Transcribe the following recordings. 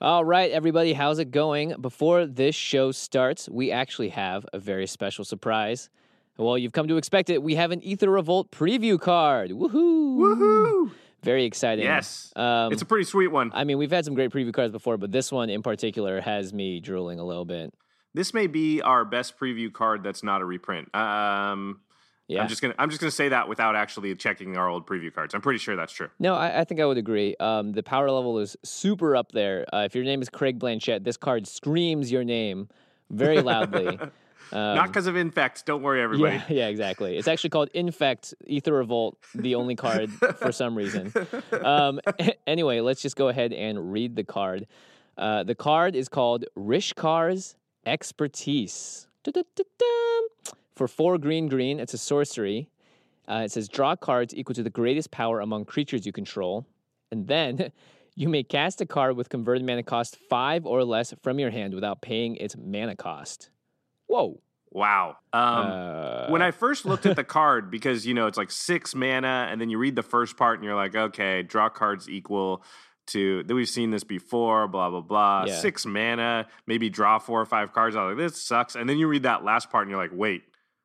All right, everybody, how's it going? Before this show starts, we actually have a very special surprise. Well, you've come to expect it. We have an Ether Revolt preview card. Woohoo! Woohoo! Very exciting. Yes. It's a pretty sweet one. I mean, we've had some great preview cards before, but this one in particular has me drooling a little bit. This may be our best preview card that's not a reprint. Yeah. I'm just gonna say that without actually checking our old preview cards. I'm pretty sure that's true. No, I think I would agree. The power level is super up there. If your name is Craig Blanchett, this card screams your name very loudly. Not because of Infect. Don't worry, everybody. Yeah, exactly. It's actually called Infect Ether Revolt, the only card for some reason. Anyway, let's just go ahead and read the card. The card is called Rishkar's Expertise. For 4 green, it's a sorcery. It says draw cards equal to the greatest power among creatures you control. And then you may cast a card with converted mana cost 5 or less from your hand without paying its mana cost. Whoa. Wow. When I first looked at the card, because, it's like 6 mana, and then you read the first part and you're like, okay, draw cards equal to, we've seen this before, blah, blah, blah. Yeah. 6 mana, maybe draw 4 or 5 cards. I was like, this sucks. And then you read that last part and you're like, wait.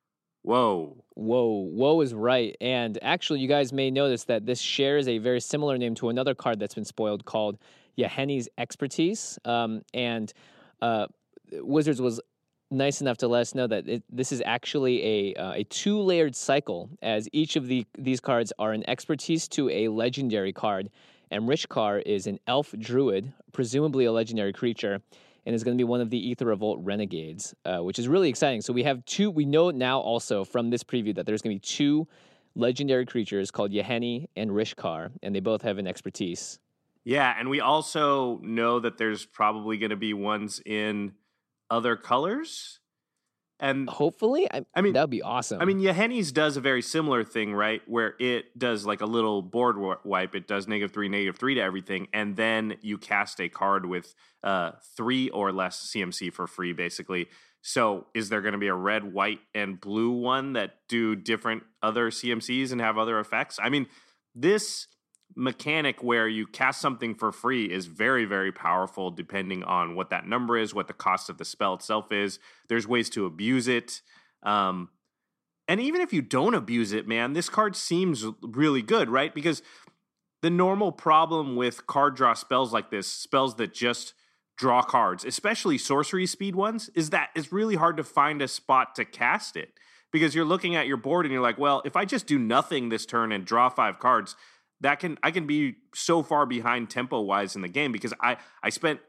Whoa is right. And actually, you guys may notice that this shares a very similar name to another card that's been spoiled called Yahenni's Expertise. And Wizards was nice enough to let us know that this is actually a 2-layered cycle, as each of these cards are an expertise to a legendary card. And Rishkar is an elf druid, presumably a legendary creature, and is going to be one of the Ether Revolt Renegades, which is really exciting. So we have 2, we know now also from this preview that there's going to be 2 legendary creatures called Yahenni and Rishkar, and they both have an expertise. Yeah, and we also know that there's probably going to be ones in other colors. And hopefully, I mean, that would be awesome. I mean, Yahenni's does a very similar thing, right? Where it does like a little board wipe. It does -3 to everything. And then you cast a card with 3 or less CMC for free, basically. So is there going to be a red, white, and blue one that do different other CMCs and have other effects? I mean, this mechanic where you cast something for free is very, very powerful depending on what that number is, what the cost of the spell itself is. There's ways to abuse it. And even if you don't abuse it, man, this card seems really good, right? Because the normal problem with card draw spells like this, spells that just draw cards, especially sorcery speed ones, is that it's really hard to find a spot to cast it. Because you're looking at your board and you're like, well, if I just do nothing this turn and draw 5 cards, I can be so far behind tempo-wise in the game, because I spent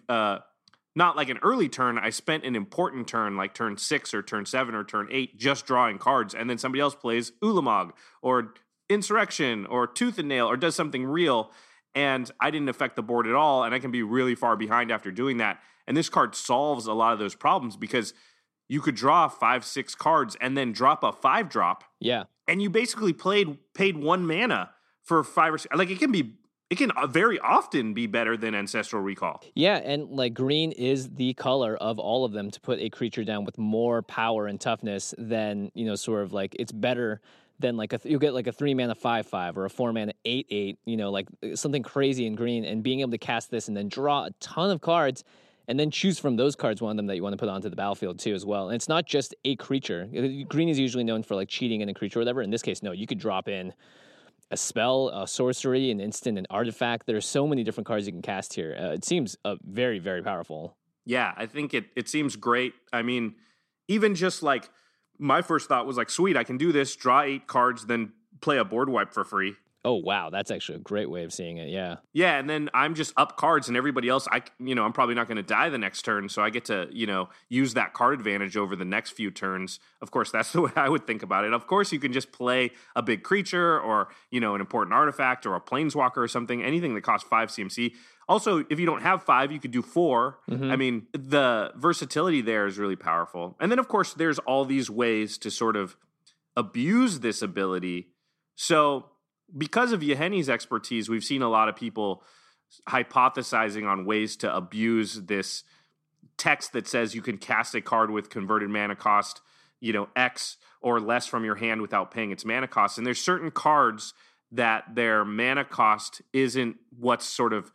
not like an early turn, I spent an important turn like turn 6 or turn 7 or turn 8 just drawing cards, and then somebody else plays Ulamog or Insurrection or Tooth and Nail or does something real, and I didn't affect the board at all, and I can be really far behind after doing that. And this card solves a lot of those problems, because you could draw 5-6 cards and then drop a 5-drop. Yeah. And you basically paid 1 mana for 5 or 6. Like, it can very often be better than Ancestral Recall. Yeah, and like green is the color of all of them to put a creature down with more power and toughness than, sort of like it's better than like you'll get like a 3 mana 5/5 or a 4 mana 8/8, like something crazy in green, and being able to cast this and then draw a ton of cards and then choose from those cards one of them that you want to put onto the battlefield too as well. And it's not just a creature. Green is usually known for like cheating in a creature or whatever. In this case, no, you could drop in a spell, a sorcery, an instant, an artifact. There are so many different cards you can cast here. It seems very, very powerful. Yeah, I think it seems great. I mean, even just like my first thought was like, sweet, I can do this, draw 8 cards, then play a board wipe for free. Oh, wow. That's actually a great way of seeing it. Yeah. Yeah. And then I'm just up cards, and everybody else, I'm probably not going to die the next turn. So I get to, use that card advantage over the next few turns. Of course, that's the way I would think about it. Of course, you can just play a big creature or, an important artifact or a planeswalker or something, anything that costs 5 CMC. Also, if you don't have 5, you could do 4. Mm-hmm. I mean, the versatility there is really powerful. And then, of course, there's all these ways to sort of abuse this ability. So because of Yahenni's expertise, we've seen a lot of people hypothesizing on ways to abuse this text that says you can cast a card with converted mana cost, X or less from your hand without paying its mana cost. And there's certain cards that their mana cost isn't what's sort of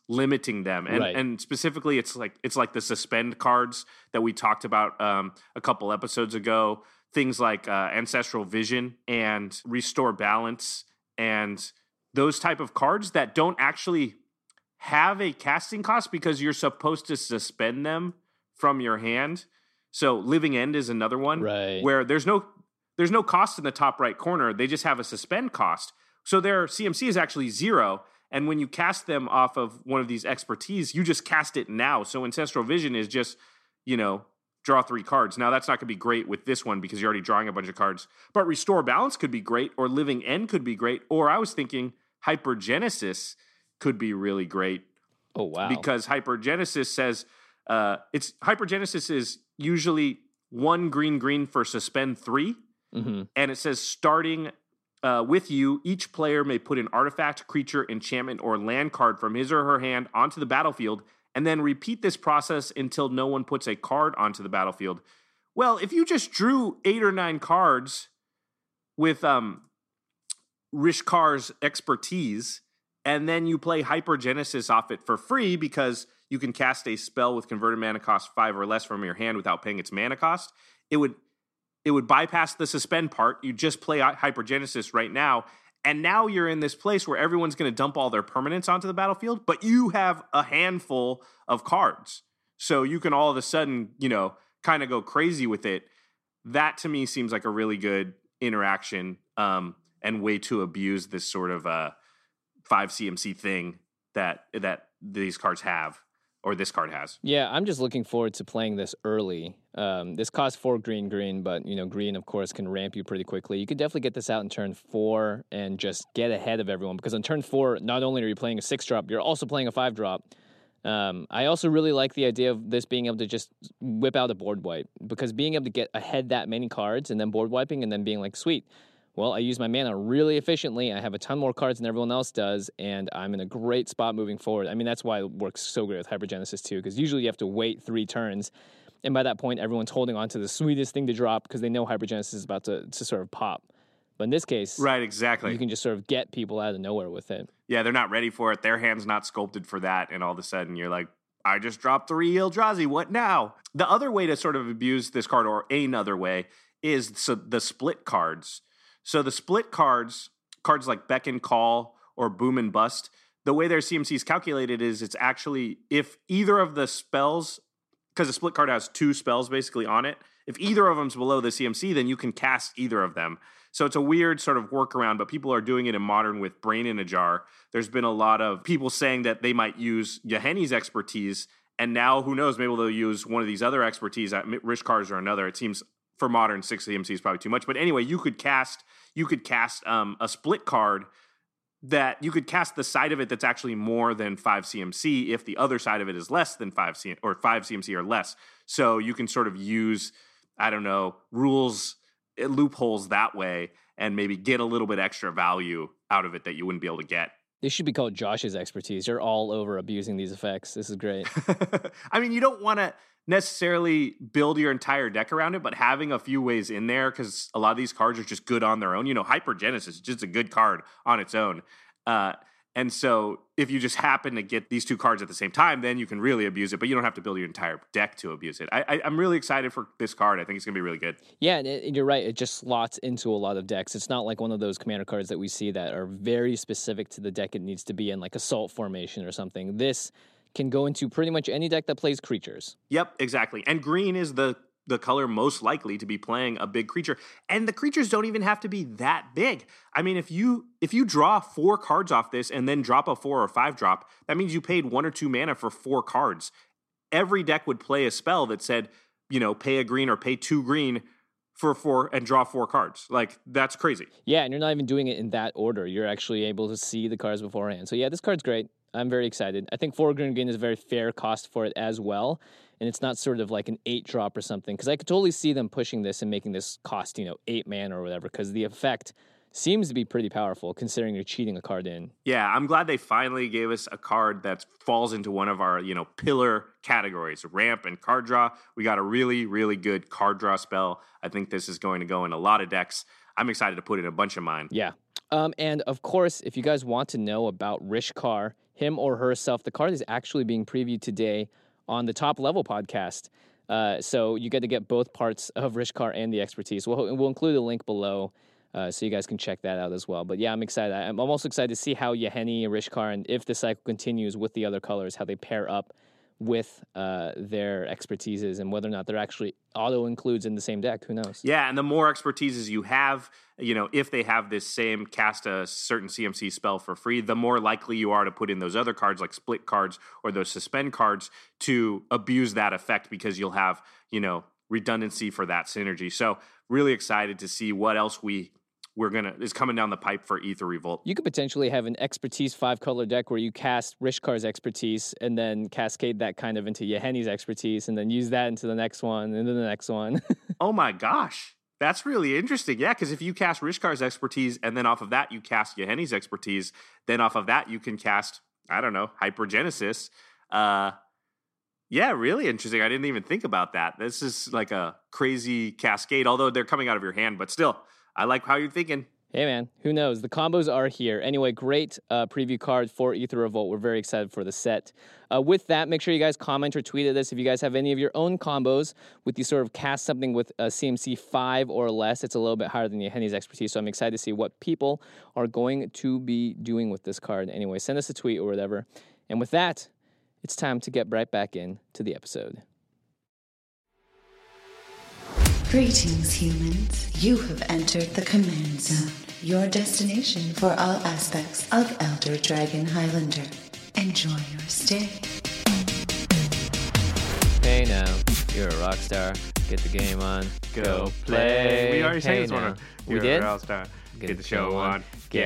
limiting them. And Right. and specifically it's like the suspend cards that we talked about a couple episodes ago. Things like Ancestral Vision and Restore Balance and those type of cards that don't actually have a casting cost because you're supposed to suspend them from your hand. So Living End is another one Right. where there's no cost in the top right corner. They just have a suspend cost. So their CMC is actually 0. And when you cast them off of one of these expertise, you just cast it now. So Ancestral Vision is just, draw 3 cards. Now that's not going to be great with this one because you're already drawing a bunch of cards. But Restore Balance could be great, or Living End could be great, or I was thinking Hypergenesis could be really great. Oh, wow. Because Hypergenesis says Hypergenesis is usually 1 green for suspend 3. Mm-hmm. And it says starting with you, each player may put an artifact, creature, enchantment, or land card from his or her hand onto the battlefield, and then repeat this process until no one puts a card onto the battlefield. Well, if you just drew 8 or 9 cards with Rishkar's expertise, and then you play Hypergenesis off it for free because you can cast a spell with converted mana cost 5 or less from your hand without paying its mana cost, it would bypass the suspend part. You just play Hypergenesis right now, and now you're in this place where everyone's going to dump all their permanents onto the battlefield, but you have a handful of cards. So you can all of a sudden, kind of go crazy with it. That to me seems like a really good interaction and way to abuse this sort of 5 CMC thing that these cards have, or this card has. Yeah, I'm just looking forward to playing this early. This costs 4 green, but green of course can ramp you pretty quickly. You could definitely get this out in turn 4 and just get ahead of everyone, because on turn 4, not only are you playing a 6-drop, you're also playing a 5-drop. I also really like the idea of this being able to just whip out a board wipe, because being able to get ahead that many cards and then board wiping and then being like, sweet, well, I use my mana really efficiently. I have a ton more cards than everyone else does, and I'm in a great spot moving forward. I mean, that's why it works so great with Hypergenesis too, because usually you have to wait 3 turns, and by that point, everyone's holding on to the sweetest thing to drop because they know Hypergenesis is about to sort of pop. But in this case, right, exactly, you can just sort of get people out of nowhere with it. Yeah, they're not ready for it. Their hand's not sculpted for that, and all of a sudden you're like, I just dropped 3 Eldrazi. What now? The other way to sort of abuse this card, or another way, is the split cards. So the split cards like Beckon Call or Boom and Bust, the way their CMC is calculated is it's actually if either of the spells, because the split card has 2 spells basically on it, if either of them's below the CMC, then you can cast either of them. So it's a weird sort of workaround, but people are doing it in Modern with Brain in a Jar. There's been a lot of people saying that they might use Yahenni's expertise, and now who knows, maybe they'll use one of these other expertise, Rishkar's or another. It seems for Modern 6 CMC is probably too much. But anyway, you could cast a split card that you could cast the side of it that's actually more than 5 CMC if the other side of it is less than 5 CMC or 5 CMC or less. So you can sort of use, rules, loopholes that way and maybe get a little bit extra value out of it that you wouldn't be able to get. This should be called Josh's expertise. You're all over abusing these effects. This is great. I mean, you don't want to necessarily build your entire deck around it, but having a few ways in there, because a lot of these cards are just good on their own. Hypergenesis is just a good card on its own. And so if you just happen to get these 2 cards at the same time, then you can really abuse it, but you don't have to build your entire deck to abuse it. I'm really excited for this card. I think it's going to be really good. Yeah, and you're right. It just slots into a lot of decks. It's not like one of those commander cards that we see that are very specific to the deck it needs to be in, like Assault Formation or something. This can go into pretty much any deck that plays creatures. Yep, exactly. And green is the color most likely to be playing a big creature. And the creatures don't even have to be that big. I mean, if you draw 4 cards off this and then drop a 4 or 5 drop, that means you paid 1 or 2 mana for 4 cards. Every deck would play a spell that said, pay a green or pay 2 green for 4 and draw 4 cards. Like, that's crazy. Yeah, and you're not even doing it in that order. You're actually able to see the cards beforehand. So yeah, this card's great. I'm very excited. I think 4 green is a very fair cost for it as well. And it's not sort of like an 8-drop or something. Because I could totally see them pushing this and making this cost, 8 mana or whatever. Because the effect seems to be pretty powerful considering you're cheating a card in. Yeah, I'm glad they finally gave us a card that falls into one of our, pillar categories, ramp and card draw. We got a really, really good card draw spell. I think this is going to go in a lot of decks. I'm excited to put in a bunch of mine. Yeah. And of course, if you guys want to know about Rishkar, him or herself. The card is actually being previewed today on the Top Level podcast. So you get to get both parts of Rishkar and the expertise. We'll include a link below so you guys can check that out as well. But yeah, I'm excited. I'm almost excited to see how Yeheni, Rishkar, and if the cycle continues with the other colors, how they pair up with their expertises and whether or not they're actually auto-includes in the same deck. Who knows? Yeah, and the more expertises you have, if they have this same cast a certain CMC spell for free, the more likely you are to put in those other cards like split cards or those suspend cards to abuse that effect because you'll have, redundancy for that synergy. So really excited to see what else is coming down the pipe for Aether Revolt. You could potentially have an expertise 5-color deck where you cast Rishkar's expertise and then cascade that kind of into Yeheni's expertise and then use that into the next one and then the next one. Oh my gosh. That's really interesting. Yeah, because if you cast Rishkar's expertise and then off of that you cast Yeheni's expertise, then off of that you can cast, I don't know, Hypergenesis. Yeah, really interesting. I didn't even think about that. This is like a crazy cascade, although they're coming out of your hand, but still. I like how you're thinking. Hey, man, who knows? The combos are here. Anyway, great preview card for Aether Revolt. We're very excited for the set. With that, make sure you guys comment or tweet at us if you guys have any of your own combos with you sort of cast something with a CMC 5 or less. It's a little bit higher than Yeheni's expertise, so I'm excited to see what people are going to be doing with this card. Anyway, send us a tweet or whatever. And with that, it's time to get right back into the episode. Greetings, humans. You have entered the Command Zone, your destination for all aspects of Elder Dragon Highlander. Enjoy your stay. Hey now, you're a rock star. Get the game on. Go play. We already sang this now. one. We did? A rock star. Get the show on.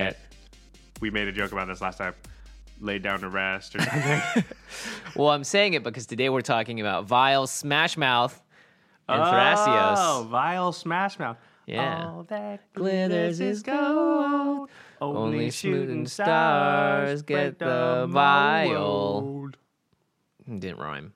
We made a joke about this last time. Lay down to rest or something. Well, I'm saying it because today we're talking about Vile Smash Mouth and Thrasios. Oh, Vile Smash Mouth. Yeah. All that glitters is gold. Only shooting stars get the vial. Didn't rhyme.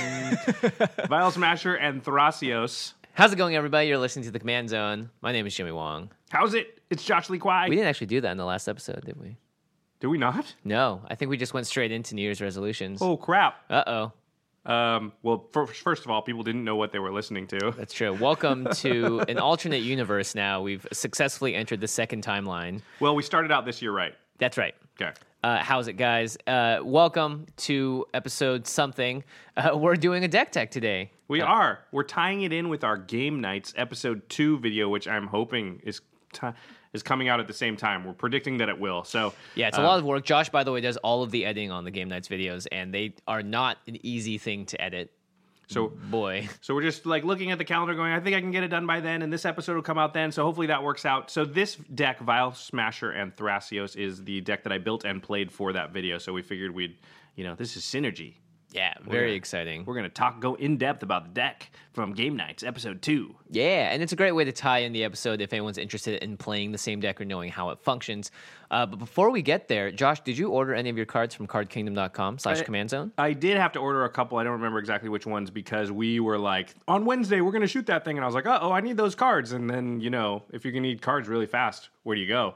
Vile Smasher and Thrasios. How's it going, everybody? You're listening to The Command Zone. My name is Jimmy Wong. How's it? It's Josh Lee Kwai. We didn't actually do that in the last episode, did we? Did we not? No. I think we just went straight into New Year's resolutions. Oh, crap. Uh-oh. Well, first of all, people didn't know what they were listening to. That's true. Welcome to an alternate universe now. We've successfully entered the second timeline. Well, we started out this year right. That's right. Okay. How's it, guys? Welcome to episode something. We're doing a deck tech today. We are. We're tying it in with our Game Nights episode 2 video, which I'm hoping is coming out at the same time. We're predicting that it will. So yeah, it's a lot of work. Josh, by the way, does all of the editing on the Game Nights videos, and they are not an easy thing to edit. So boy. So we're just like looking at the calendar going, I think I can get it done by then, and this episode will come out then, so hopefully that works out. So this deck, Vile Smasher and Thrasios, is the deck that I built and played for that video, so we figured we'd, this is synergy. Yeah, very exciting. We're going to go in depth about the deck from Game Nights, episode 2. Yeah, and it's a great way to tie in the episode if anyone's interested in playing the same deck or knowing how it functions. But before we get there, Josh, did you order any of your cards from cardkingdom.com/command zone? I did have to order a couple. I don't remember exactly which ones because we were like, on Wednesday, we're going to shoot that thing. And I was like, I need those cards. And then, if you're going to need cards really fast, where do you go?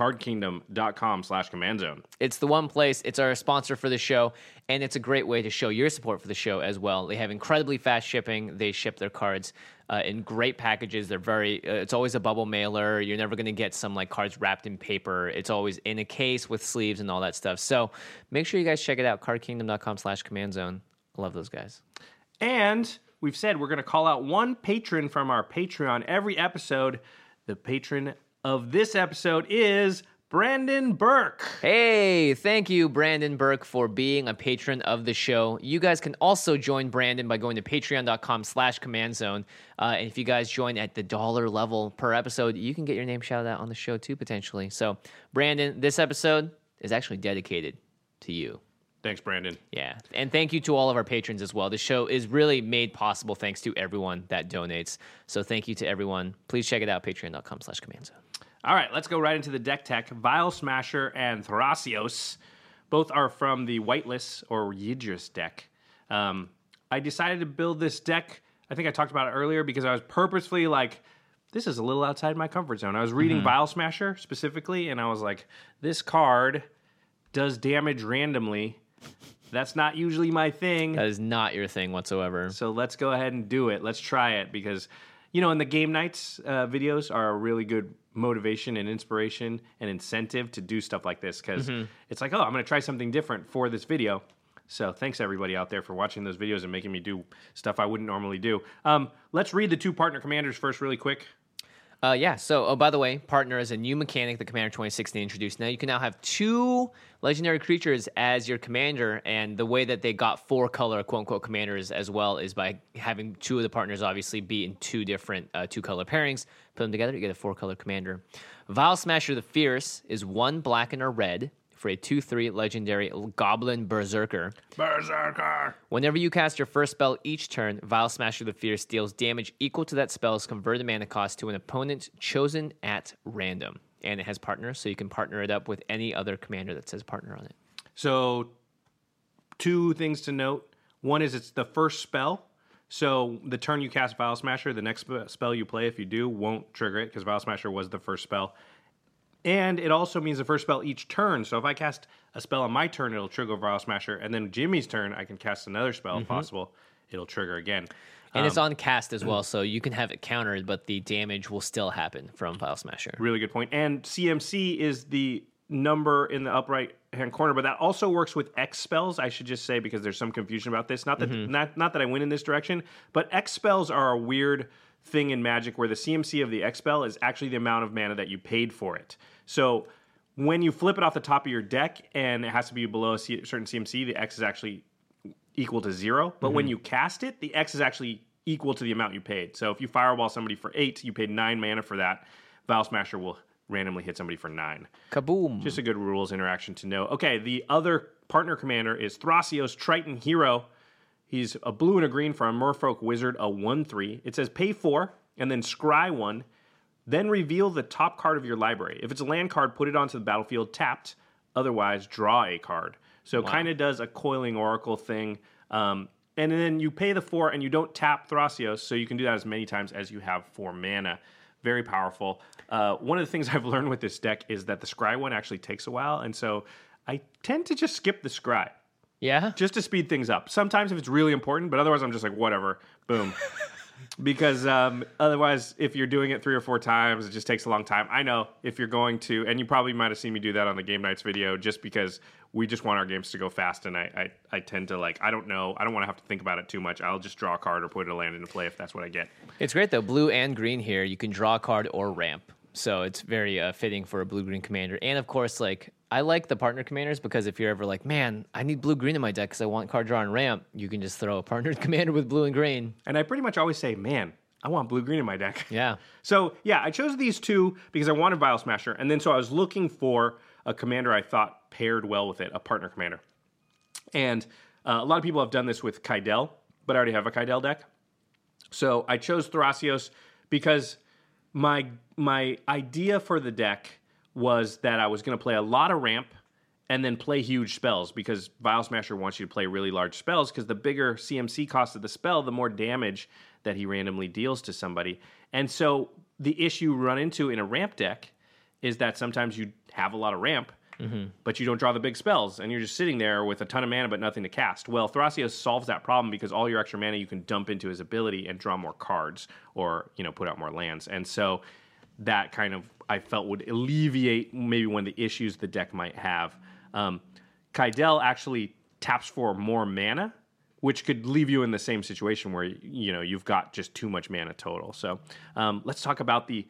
cardkingdom.com/command zone. It's the one place. It's our sponsor for the show, and it's a great way to show your support for the show as well. They have incredibly fast shipping. They ship their cards in great packages. They're very. It's always a bubble mailer. You're never going to get some cards wrapped in paper. It's always in a case with sleeves and all that stuff. So make sure you guys check it out. cardkingdom.com/command zone. I love those guys. And we've said we're going to call out one patron from our Patreon every episode. The patron of this episode is Brandon Burke. Hey, thank you, Brandon Burke, for being a patron of the show. You guys can also join Brandon by going to patreon.com/command zone. And if you guys join at the $1 level per episode, you can get your name shouted out on the show too, potentially. So, Brandon, this episode is actually dedicated to you. Thanks, Brandon. Yeah, and thank you to all of our patrons as well. The show is really made possible thanks to everyone that donates. So thank you to everyone. Please check it out, patreon.com/command zone. All right, let's go right into the deck tech. Vile Smasher and Thrasios. Both are from the Whiteless or Yidris deck. I decided to build this deck. I think I talked about it earlier because I was purposefully like, this is a little outside my comfort zone. I was reading Vile Smasher specifically, and I was like, this card does damage randomly. That's not usually my thing. That is not your thing whatsoever. So let's go ahead and do it. Let's try it because, in the game nights videos are a really good motivation and inspiration and incentive to do stuff like this because it's like, I'm going to try something different for this video. So thanks everybody out there for watching those videos and making me do stuff I wouldn't normally do. Let's read the 2 partner commanders first really quick. So, by the way, partner is a new mechanic that Commander 2016 introduced. Now you can now have 2 legendary creatures as your commander, and the way that they got 4 color quote-unquote commanders as well is by having 2 of the partners obviously be in 2 different 2-color pairings. Put them together, you get a 4-color commander. Vial Smasher the Fierce is 1 black and a red for a 2/3 legendary Goblin Berserker. Whenever you cast your first spell each turn, Vial Smasher the Fierce deals damage equal to that spell's converted mana cost to an opponent chosen at random. And it has partners, so you can partner it up with any other commander that says partner on it. So 2 things to note. One is it's the first spell. So the turn you cast Vial Smasher, the next spell you play, if you do, won't trigger it because Vial Smasher was the first spell. And it also means the first spell each turn. So if I cast a spell on my turn, it'll trigger Vial Smasher. And then Jimmy's turn, I can cast another spell if possible. It'll trigger again. And it's on cast as well, so you can have it countered, but the damage will still happen from Vial Smasher. Really good point. And CMC is the number in the upper right-hand corner, but that also works with X spells, I should just say, because there's some confusion about this. Not that not that I went in this direction, but X spells are a weird thing in Magic where the CMC of the X spell is actually the amount of mana that you paid for it. So when you flip it off the top of your deck and it has to be below a certain CMC, the X is actually equal to 0. But when you cast it, the X is actually equal to the amount you paid. So if you fireball somebody for 8, you paid 9 mana for that. Vial Smasher will randomly hit somebody for 9. Kaboom. Just a good rules interaction to know. Okay, the other partner commander is Thrasios Triton Hero. He's a blue and a green for a Merfolk Wizard, a 1/3. It says pay 4 and then scry 1. Then reveal the top card of your library. If it's a land card, put it onto the battlefield tapped. Otherwise, draw a card. So it kind of does a Coiling Oracle thing. And then you pay the 4 and you don't tap Thrasios, so you can do that as many times as you have 4 mana. Very powerful. One of the things I've learned with this deck is that the scry one actually takes a while, and so I tend to just skip the scry. Yeah? Just to speed things up. Sometimes if it's really important, but otherwise I'm just like, whatever. Boom. Because otherwise, if you're doing it 3 or 4 times, it just takes a long time. I know if you're going to, and you probably might have seen me do that on the Game Nights video, just because we just want our games to go fast, and I tend to I don't know, I don't want to have to think about it too much. I'll just draw a card or put a land into play if that's what I get. It's great, though. Blue and green here, you can draw a card or ramp. So it's very fitting for a blue-green commander. And, of course, I like the partner commanders because if you're ever like, man, I need blue-green in my deck because I want card draw and ramp, you can just throw a partnered commander with blue and green. And I pretty much always say, man, I want blue-green in my deck. Yeah. So, yeah, I chose these 2 because I wanted Vial Smasher. And then so I was looking for a commander I thought paired well with it, a partner commander. And a lot of people have done this with Kydel, but I already have a Kydel deck. So I chose Thrasios because my idea for the deck was that I was going to play a lot of ramp and then play huge spells because Vial Smasher wants you to play really large spells because the bigger CMC cost of the spell, the more damage that he randomly deals to somebody. And so the issue you run into in a ramp deck is that sometimes you have a lot of ramp, but you don't draw the big spells, and you're just sitting there with a ton of mana but nothing to cast. Well, Thrasios solves that problem because all your extra mana you can dump into his ability and draw more cards or, put out more lands. And so that kind of, I felt, would alleviate maybe one of the issues the deck might have. Kydel actually taps for more mana, which could leave you in the same situation where, you've got just too much mana total. So let's talk about the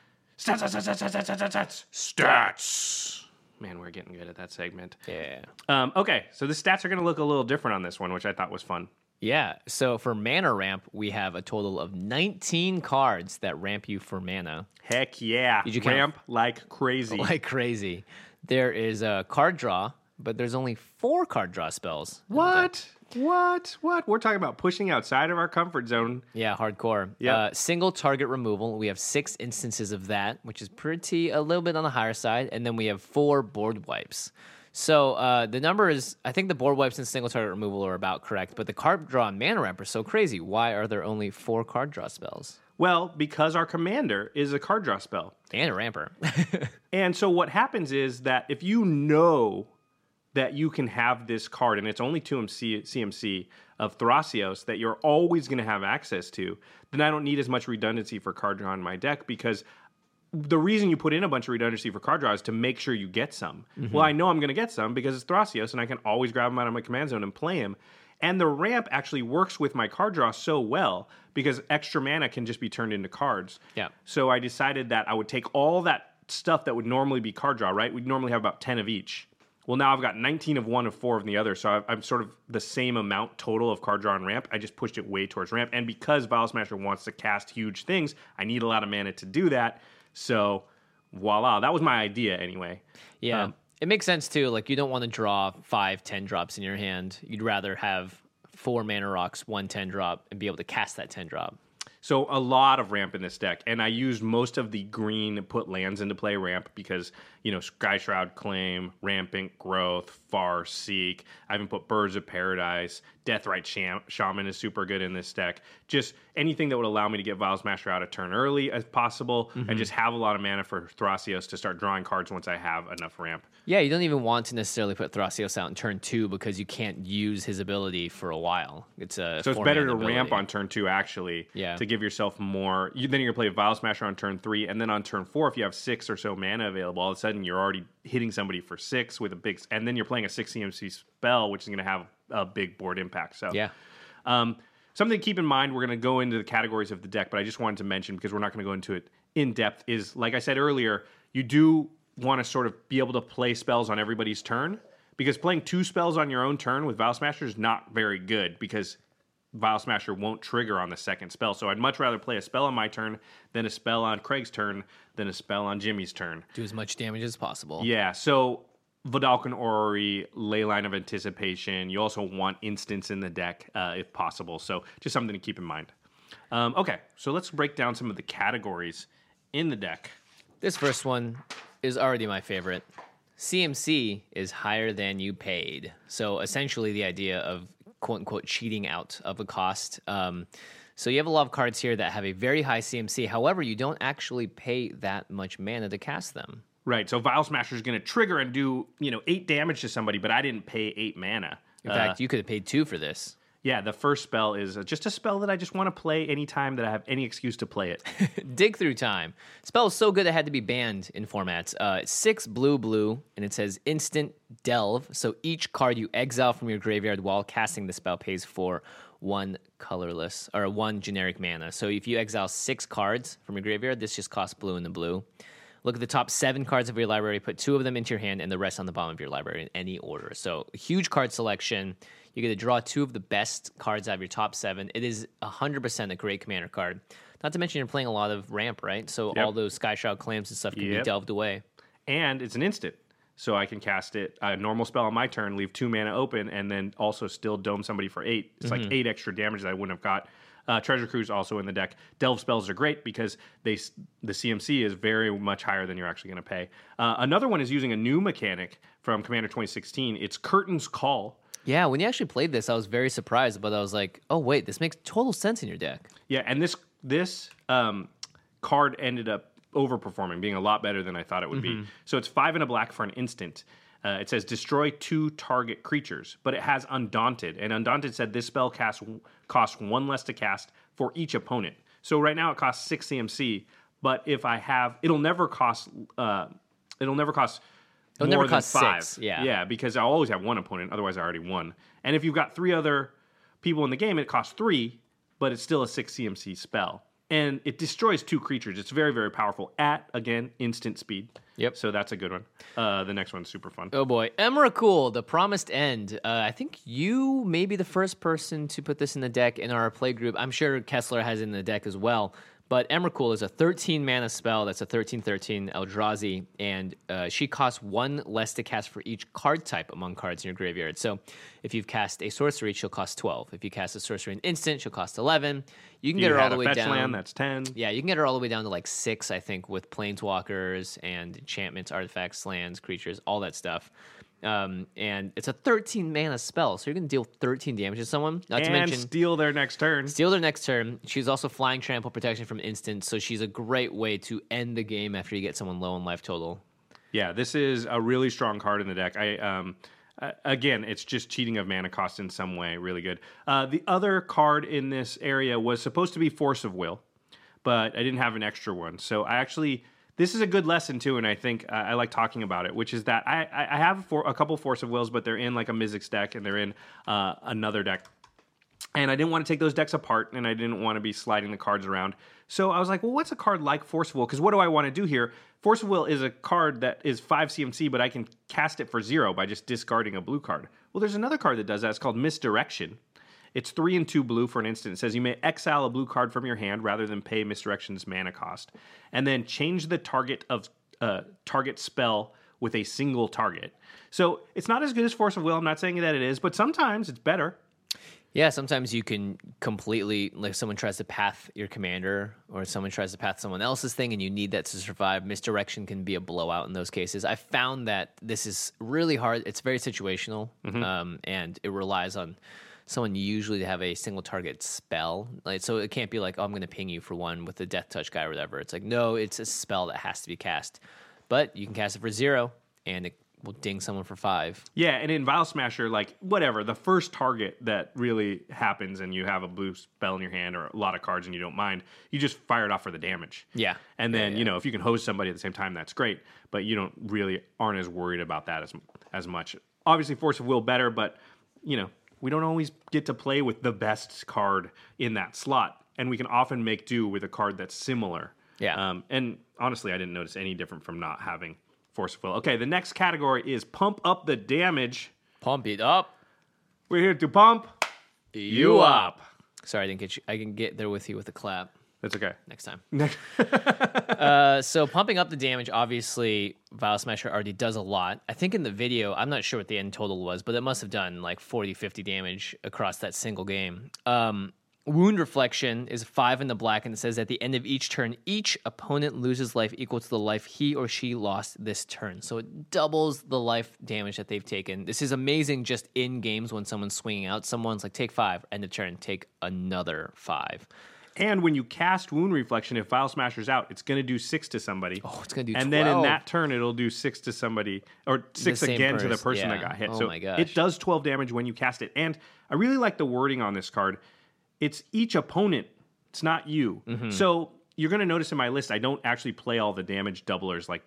stats. Man, we're getting good at that segment. Yeah. Okay, so the stats are going to look a little different on this one, which I thought was fun. Yeah, so for mana ramp, we have a total of 19 cards that ramp you for mana. Heck yeah. Did you count? Ramp like crazy. Like crazy. There is a card draw, but there's only 4 card draw spells. What? We're talking about pushing outside of our comfort zone. Yeah, hardcore. Yep. Single target removal. We have 6 instances of that, which is a little bit on the higher side. And then we have 4 board wipes. So the number is, I think the board wipes and single target removal are about correct, but the card draw and mana ramp are so crazy. Why are there only 4 card draw spells? Well, because our commander is a card draw spell. And a ramper. And so what happens is that if you know that you can have this card, and it's only 2 CMC of Thrasios that you're always going to have access to, then I don't need as much redundancy for card draw in my deck, because the reason you put in a bunch of redundancy for card draw is to make sure you get some. Well, I know I'm going to get some because it's Thrasios, and I can always grab him out of my command zone and play him. And the ramp actually works with my card draw so well because extra mana can just be turned into cards. Yeah. So I decided that I would take all that stuff that would normally be card draw, right? We'd normally have about 10 of each. Well, now I've got 19 of one of 4 of the other, so I'm sort of the same amount total of card draw and ramp. I just pushed it way towards ramp, and because Vial Smasher wants to cast huge things, I need a lot of mana to do that. So, voila, that was my idea anyway. Yeah, it makes sense too. Like, you don't want to draw 5-10 drops in your hand. You'd rather have 4 mana rocks, 1 10 drop, and be able to cast that 10 drop. So a lot of ramp in this deck, and I used most of the green put lands into play ramp because, Sky Shroud Claim, Rampant Growth, Farseek. I even put Birds of Paradise. Deathrite Shaman is super good in this deck. Just anything that would allow me to get Vial Smasher out a turn early as possible, and just have a lot of mana for Thrasios to start drawing cards once I have enough ramp. Yeah, you don't even want to necessarily put Thrasios out in turn 2 because you can't use his ability for a while. So it's better to ramp on turn 2, actually, to give yourself more. Then you're going to play Vial Smasher on turn 3, and then on turn 4, if you have 6 or so mana available, all of a sudden you're already hitting somebody for 6 with a big, and then you're playing a 6 CMC spell, which is going to have a big board impact. So something to keep in mind, we're going to go into the categories of the deck, but I just wanted to mention, because we're not going to go into it in depth, is, like I said earlier, you do want to sort of be able to play spells on everybody's turn, because playing 2 spells on your own turn with Vial Smasher is not very good, because Vial Smasher won't trigger on the second spell. So I'd much rather play a spell on my turn than a spell on Craig's turn than a spell on Jimmy's turn. Do as much damage as possible. Yeah, so Vedalken Orrery, Leyline of Anticipation. You also want instants in the deck if possible. So just something to keep in mind. Okay, so let's break down some of the categories in the deck. This first one is already my favorite. CMC is higher than you paid. So essentially the idea of quote-unquote cheating out of a cost. So you have a lot of cards here that have a very high CMC. However, you don't actually pay that much mana to cast them. Right, so Vial Smasher is going to trigger and do 8 damage to somebody, but I didn't pay 8 mana. In fact, you could have paid 2 for this. Yeah, the first spell is just a spell that I just want to play anytime that I have any excuse to play it. Dig Through Time. Spell is so good it had to be banned in formats. It's 6 blue, and it says instant delve. So each card you exile from your graveyard while casting the spell pays for 1 colorless, or 1 generic mana. So if you exile 6 cards from your graveyard, this just costs blue in the blue. Look at the top 7 cards of your library, put 2 of them into your hand, and the rest on the bottom of your library in any order. So huge card selection. You get to draw 2 of the best cards out of your top 7. It is 100% a great commander card. Not to mention you're playing a lot of ramp, right? So all those Sky Shroud Claims and stuff can be delved away. And it's an instant. So I can cast it, a normal spell on my turn, leave 2 mana open, and then also still dome somebody for 8. It's like 8 extra damage that I wouldn't have got. Treasure Cruise also in the deck. Delve spells are great because the CMC is very much higher than you're actually going to pay. Another one is using a new mechanic from Commander 2016. It's Curtain's Call. Yeah, when you actually played this, I was very surprised, but I was like, oh, wait, this makes total sense in your deck. Yeah, and this card ended up overperforming, being a lot better than I thought it would be. So it's 5 and a black for an instant. It says destroy 2 target creatures, but it has Undaunted. And Undaunted said this spell costs 1 less to cast for each opponent. So right now it costs 6 CMC, but if I have, it'll never cost more than 5. 6, Yeah, because I'll always have 1 opponent, otherwise I already won. And if you've got 3 other people in the game, it costs 3, but it's still a 6 CMC spell. And it destroys 2 creatures. It's very, very powerful at, again, instant speed. Yep. So that's a good one. The next one's super fun. Oh boy. Emrakul, The Promised End. I think you may be the first person to put this in the deck in our play group. I'm sure Kessler has it in the deck as well. But Emrakul is a 13 mana spell. That's a 13/13 Eldrazi, and she costs 1 less to cast for each card type among cards in your graveyard. So if you've cast a sorcery, she'll cost 12. If you cast a sorcery in instant, she'll cost 11. You can get her all the way down. Land, that's 10. Yeah, you can get her all the way down to like 6, I think, with planeswalkers and enchantments, artifacts, lands, creatures, all that stuff. And it's a 13 mana spell, so you're going to deal 13 damage to someone. Not to mention steal their next turn. Steal their next turn. She's also flying trample protection from instant, so she's a great way to end the game after you get someone low in life total. Yeah, this is a really strong card in the deck. Again, it's just cheating of mana cost in some way. Really good. The other card in this area was supposed to be Force of Will, but I didn't have an extra one. So this is a good lesson too, and I think I like talking about it, which is that I have a couple Force of Wills, but they're in like a Mizzix deck, and they're in another deck. And I didn't want to take those decks apart, and I didn't want to be sliding the cards around. So I was like, well, what's a card like Force of Will? Because what do I want to do here? Force of Will is a card that is 5 CMC, but I can cast it for 0 by just discarding a blue card. Well, there's another card that does that. It's called Misdirection. It's 3 and 2 blue for an instant. It says you may exile a blue card from your hand rather than pay Misdirection's mana cost. And then change the target spell with a single target. So it's not as good as Force of Will. I'm not saying that it is, but sometimes it's better. Yeah, sometimes you can completely, like someone tries to path your commander or someone tries to path someone else's thing and you need that to survive. Misdirection can be a blowout in those cases. I found that this is really hard. It's very situational, and it relies on someone usually to have a single target spell. Like, so it can't be like, oh, I'm going to ping you for 1 with the Death Touch guy or whatever. It's like, no, it's a spell that has to be cast. But you can cast it for 0, and it will ding someone for 5. Yeah, and in Vial Smasher, like, whatever, the first target that really happens and you have a blue spell in your hand or a lot of cards and you don't mind, you just fire it off for the damage. Yeah. And then, if you can hose somebody at the same time, that's great, but you aren't as worried about that as much. Obviously, Force of Will better, but, we don't always get to play with the best card in that slot, and we can often make do with a card that's similar. Yeah. And honestly, I didn't notice any different from not having Force of Will. Okay, the next category is Pump Up the Damage. Pump it up. We're here to pump you up. Sorry, I didn't get you. I can get there with you with a clap. That's okay. Next time. So pumping up the damage, obviously, Vial Smasher already does a lot. I think in the video, I'm not sure what the end total was, but it must have done like 40, 50 damage across that single game. Wound Reflection is 5 in the black, and it says at the end of each turn, each opponent loses life equal to the life he or she lost this turn. So it doubles the life damage that they've taken. This is amazing just in games when someone's swinging out. Someone's like, take 5, end of turn, take another 5. And when you cast Wound Reflection, if Vial Smasher's out, it's going to do 6 to somebody. Oh, it's going to do 12. And then in that turn, it'll do 6 to somebody, or 6 again to the person that got hit. Oh so my gosh. It does 12 damage when you cast it. And I really like the wording on this card. It's each opponent. It's not you. Mm-hmm. So you're going to notice in my list, I don't actually play all the damage doublers like,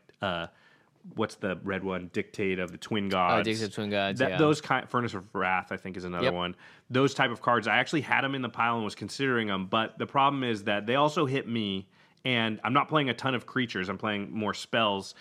what's the red one? Dictate of the Twin Gods. Oh, Dictate of the Twin Gods, yeah. Those Furnace of Wrath, I think, is another one. Those type of cards, I actually had them in the pile and was considering them, but the problem is that they also hit me, and I'm not playing a ton of creatures. I'm playing more spells,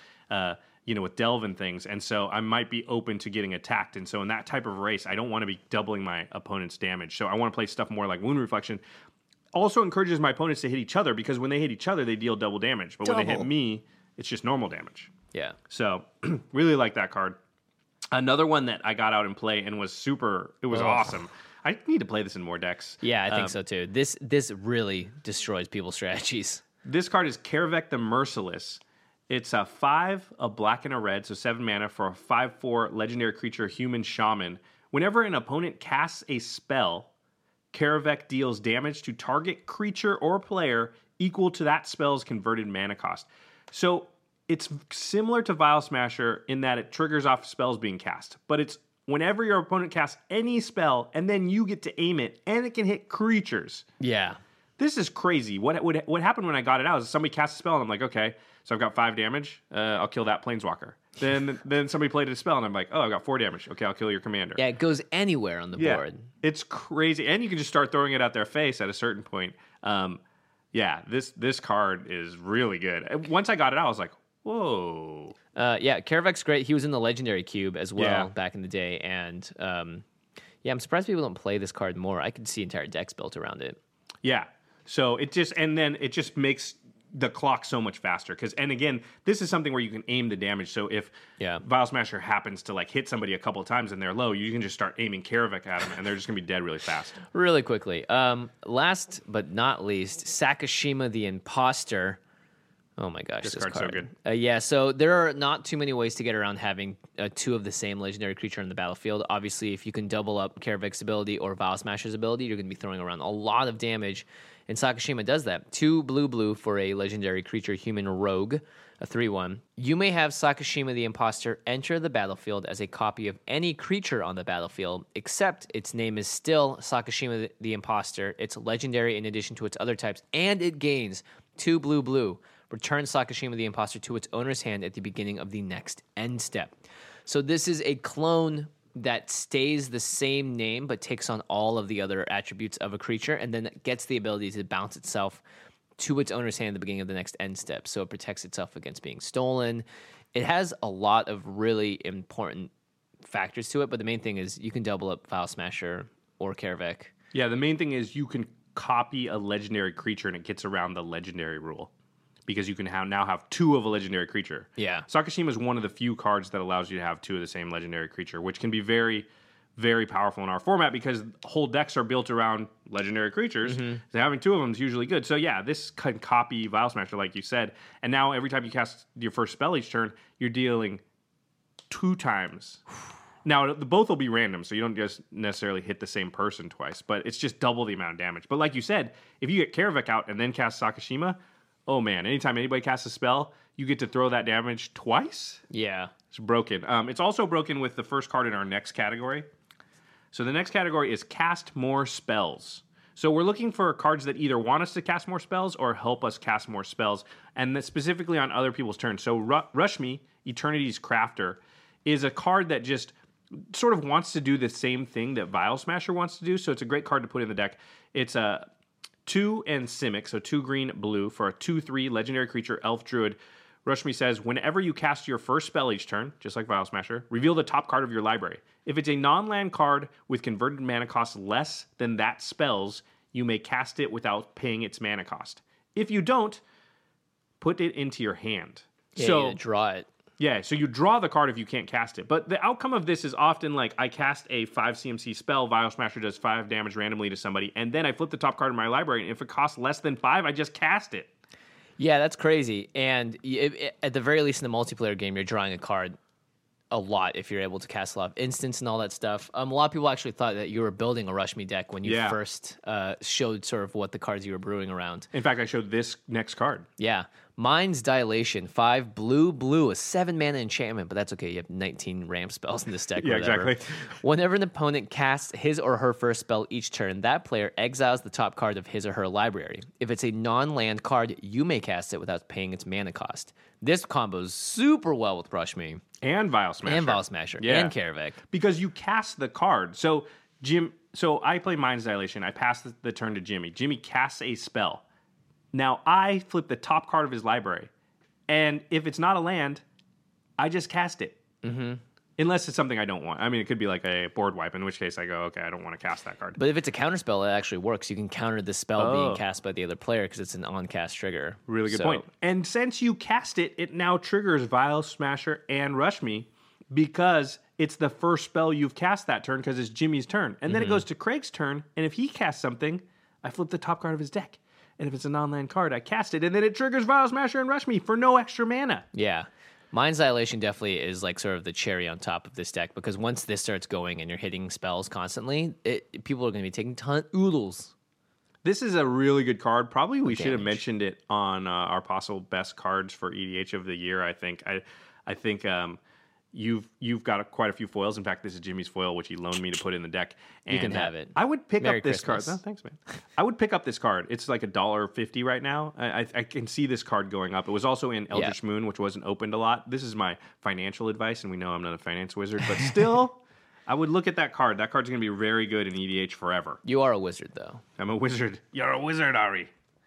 with Delve and things, and so I might be open to getting attacked. And so in that type of race, I don't want to be doubling my opponent's damage. So I want to play stuff more like Wound Reflection. Also encourages my opponents to hit each other, because when they hit each other, they deal double damage. But when they hit me, it's just normal damage. Yeah. So really like that card. Another one that I got out and play and was awesome. I need to play this in more decks. Yeah, I think so too. This really destroys people's strategies. This card is Karavek the Merciless. It's a 5, a black and a red, so 7 mana for a 5/4 legendary creature, human shaman. Whenever an opponent casts a spell, Karavek deals damage to target creature or player equal to that spell's converted mana cost. So it's similar to Vial Smasher in that it triggers off spells being cast, but it's whenever your opponent casts any spell, and then you get to aim it, and it can hit creatures. Yeah. This is crazy. What happened when I got it out is somebody cast a spell, and I'm like, okay, so I've got 5 damage. I'll kill that Planeswalker. Then somebody played a spell, and I'm like, oh, I've got 4 damage. Okay, I'll kill your commander. Yeah, it goes anywhere on the board. It's crazy. And you can just start throwing it at their face at a certain point. This card is really good. Once I got it out, I was like, whoa. Karavek's great. He was in the Legendary Cube as well back in the day. And I'm surprised people don't play this card more. I could see entire decks built around it. Yeah. So it just makes the clock so much faster. And again, this is something where you can aim the damage. So if Vial Smasher happens to like hit somebody a couple of times and they're low, you can just start aiming Karavek at them, and they're just going to be dead really fast. Really quickly. Last but not least, Sakashima the Imposter. Oh my gosh, This this card's so card. good. Yeah, so there are not too many ways to get around having two of the same legendary creature on the battlefield. Obviously, if you can double up Karavek's ability or Vial Smasher's ability, you're going to be throwing around a lot of damage. And Sakashima does that. 2 blue for a legendary creature, human rogue, a 3/1. You may have Sakashima the Imposter enter the battlefield as a copy of any creature on the battlefield, except its name is still Sakashima the Imposter. It's legendary in addition to its other types, and it gains 2 blue. Return Sakashima the Imposter to its owner's hand at the beginning of the next end step. So this is a clone that stays the same name but takes on all of the other attributes of a creature and then gets the ability to bounce itself to its owner's hand at the beginning of the next end step. So it protects itself against being stolen. It has a lot of really important factors to it, but the main thing is you can double up Vial Smasher or Karavek. Yeah, the main thing is you can copy a legendary creature and it gets around the legendary rule. Because you can now have 2 of a legendary creature. Yeah. Sakashima is one of the few cards that allows you to have 2 of the same legendary creature, which can be very, very powerful in our format because whole decks are built around legendary creatures. So having 2 of them is usually good. So yeah, this can copy Vial Smasher, like you said. And now every time you cast your first spell each turn, you're dealing 2 times. Now, both will be random, so you don't just necessarily hit the same person twice, but it's just double the amount of damage. But like you said, if you get Karavek out and then cast Sakashima, oh man, anytime anybody casts a spell, you get to throw that damage twice? Yeah. It's broken. It's also broken with the first card in our next category. So the next category is cast more spells. So we're looking for cards that either want us to cast more spells or help us cast more spells, and that's specifically on other people's turns. So Rushmi, Eternity's Crafter, is a card that just sort of wants to do the same thing that Vial Smasher wants to do, so it's a great card to put in the deck. It's a 2 and Simic, so 2 green, blue, for a 2/3 legendary creature, Elf Druid. Rushmi says, whenever you cast your first spell each turn, just like Vial Smasher, reveal the top card of your library. If it's a non-land card with converted mana cost less than that spell's, you may cast it without paying its mana cost. If you don't, put it into your hand. Yeah, So you gotta draw it. yeah, so you draw the card if you can't cast it. But the outcome of this is often like I cast a 5 CMC spell, Vial Smasher does 5 damage randomly to somebody, and then I flip the top card of my library, and if it costs less than 5, I just cast it. Yeah, that's crazy. And at the very least in the multiplayer game, you're drawing a card a lot if you're able to cast a lot of instants and all that stuff. A lot of people actually thought that you were building a Rushmi deck when you first showed sort of what the cards you were brewing around. In fact, I showed this next card. Yeah. Mind's Dilation, 5 blue, a 7-mana enchantment, but that's okay. You have 19 ramp spells in this deck. Yeah, whatever. exactly. Whenever an opponent casts his or her first spell each turn, that player exiles the top card of his or her library. If it's a non-land card, you may cast it without paying its mana cost. This combos super well with Rushmi. And Vial Smasher. And Vial Smasher. Yeah. And Karavek. Because you cast the card. So I play Mind's Dilation. I pass the turn to Jimmy. Jimmy casts a spell. Now, I flip the top card of his library, and if it's not a land, I just cast it. Mm-hmm. Unless it's something I don't want. I mean, it could be like a board wipe, in which case I go, okay, I don't want to cast that card. But if it's a counter spell, it actually works. You can counter the spell being cast by the other player because it's an on-cast trigger. Really good point. And since you cast it, it now triggers Vial Smasher and Rushmi because it's the first spell you've cast that turn because it's Jimmy's turn. And then it goes to Craig's turn, and if he casts something, I flip the top card of his deck. And if it's a non-land card, I cast it, and then it triggers Vial Smasher and Rushmi for no extra mana. Yeah. Mind's Dilation definitely is like sort of the cherry on top of this deck because once this starts going and you're hitting spells constantly, people are going to be taking oodles. This is a really good card. Probably we should have mentioned it on our possible best cards for EDH of the year. I think you've got quite a few foils. In fact, this is Jimmy's foil, which he loaned me to put in the deck. And you can have it. I would pick Merry up this Christmas. card. Oh, thanks, man. I would pick up this card. It's like $1.50 right now. I can see this card going up. It was also in Eldritch Moon, which wasn't opened a lot. This is my financial advice, and we know I'm not a finance wizard, but still, I would look at that card. That card's going to be very good in EDH forever. You are a wizard, though. I'm a wizard. You're a wizard, Ari.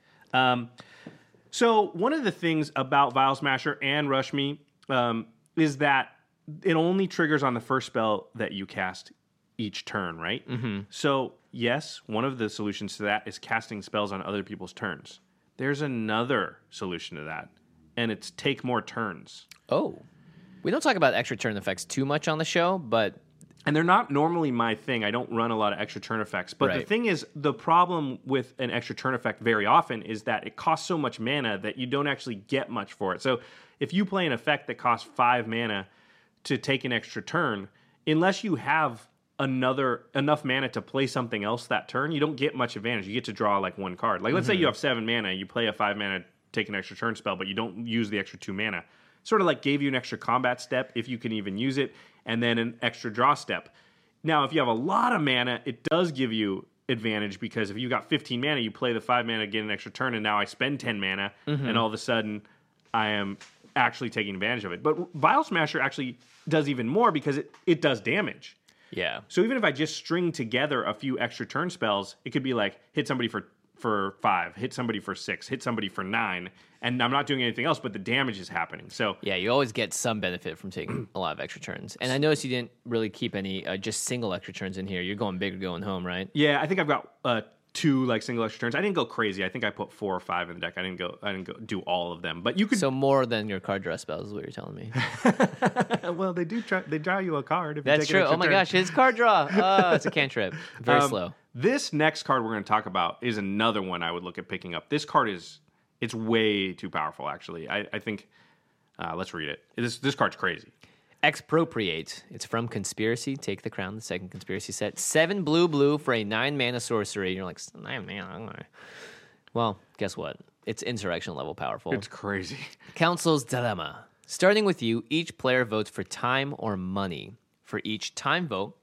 So one of the things about Vial Smasher and Rushmi is that it only triggers on the first spell that you cast each turn, right? Mm-hmm. So, yes, one of the solutions to that is casting spells on other people's turns. There's another solution to that, and it's take more turns. Oh. We don't talk about extra turn effects too much on the show, but And they're not normally my thing. I don't run a lot of extra turn effects. But the Right. thing is, the problem with an extra turn effect very often is that it costs so much mana that you don't actually get much for it. So if you play an effect that costs 5 mana to take an extra turn, unless you have enough mana to play something else that turn, you don't get much advantage. You get to draw like one card. Like let's say you have 7 mana, you play a 5 mana, take an extra turn spell, but you don't use the extra 2 mana. Sort of like gave you an extra combat step, if you can even use it, and then an extra draw step. Now, if you have a lot of mana, it does give you advantage, because if you got 15 mana, you play the 5 mana, get an extra turn, and now I spend 10 mana, and all of a sudden I am actually taking advantage of it. But Vial Smasher actually does even more, because it does damage. Yeah. So even if I just string together a few extra turn spells, it could be like hit somebody for 5, hit somebody for 6, hit somebody for 9, and I'm not doing anything else, but the damage is happening. So Yeah, you always get some benefit from taking a lot of extra turns. And I noticed you didn't really keep any just single extra turns in here. You're going big or going home, right? yeah, I think I've got 2 like single extra turns. I didn't go crazy. I think I put 4 or 5 in the deck. I didn't go do all of them. But you could. So more than your card draw spells is what you're telling me. Well, they draw you a card. If you That's take an true. extra Oh my turn. gosh, his card draw. Oh, it's a cantrip. Very slow. This next card we're going to talk about is another one I would look at picking up. This card it's way too powerful. Actually, I think. Let's read it. This card's crazy. Expropriate. It's from Conspiracy. Take the Crown, the second Conspiracy set. 7 blue for a 9 mana sorcery. You're like, 9 mana? Well, guess what? It's insurrection level powerful. It's crazy. Council's Dilemma. Starting with you, each player votes for time or money. For each time vote,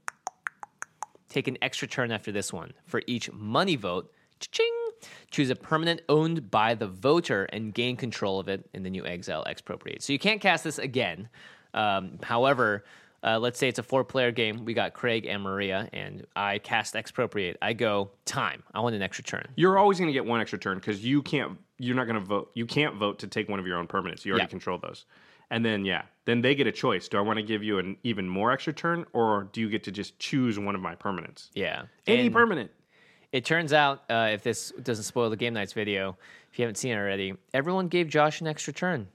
take an extra turn after this one. For each money vote, cha-ching, choose a permanent owned by the voter and gain control of it, and then you exile Expropriate. So you can't cast this again. However, let's say it's a 4-player game. We got Craig and Maria, and I cast Expropriate. I go, time. I want an extra turn. You're always going to get one extra turn, because you're not going to vote. You can't vote to take one of your own permanents. You already control those. And then, then they get a choice. Do I want to give you an even more extra turn, or do you get to just choose one of my permanents? Yeah. Any And permanent. it turns out, if this doesn't spoil the Game Nights video, if you haven't seen it already, everyone gave Josh an extra turn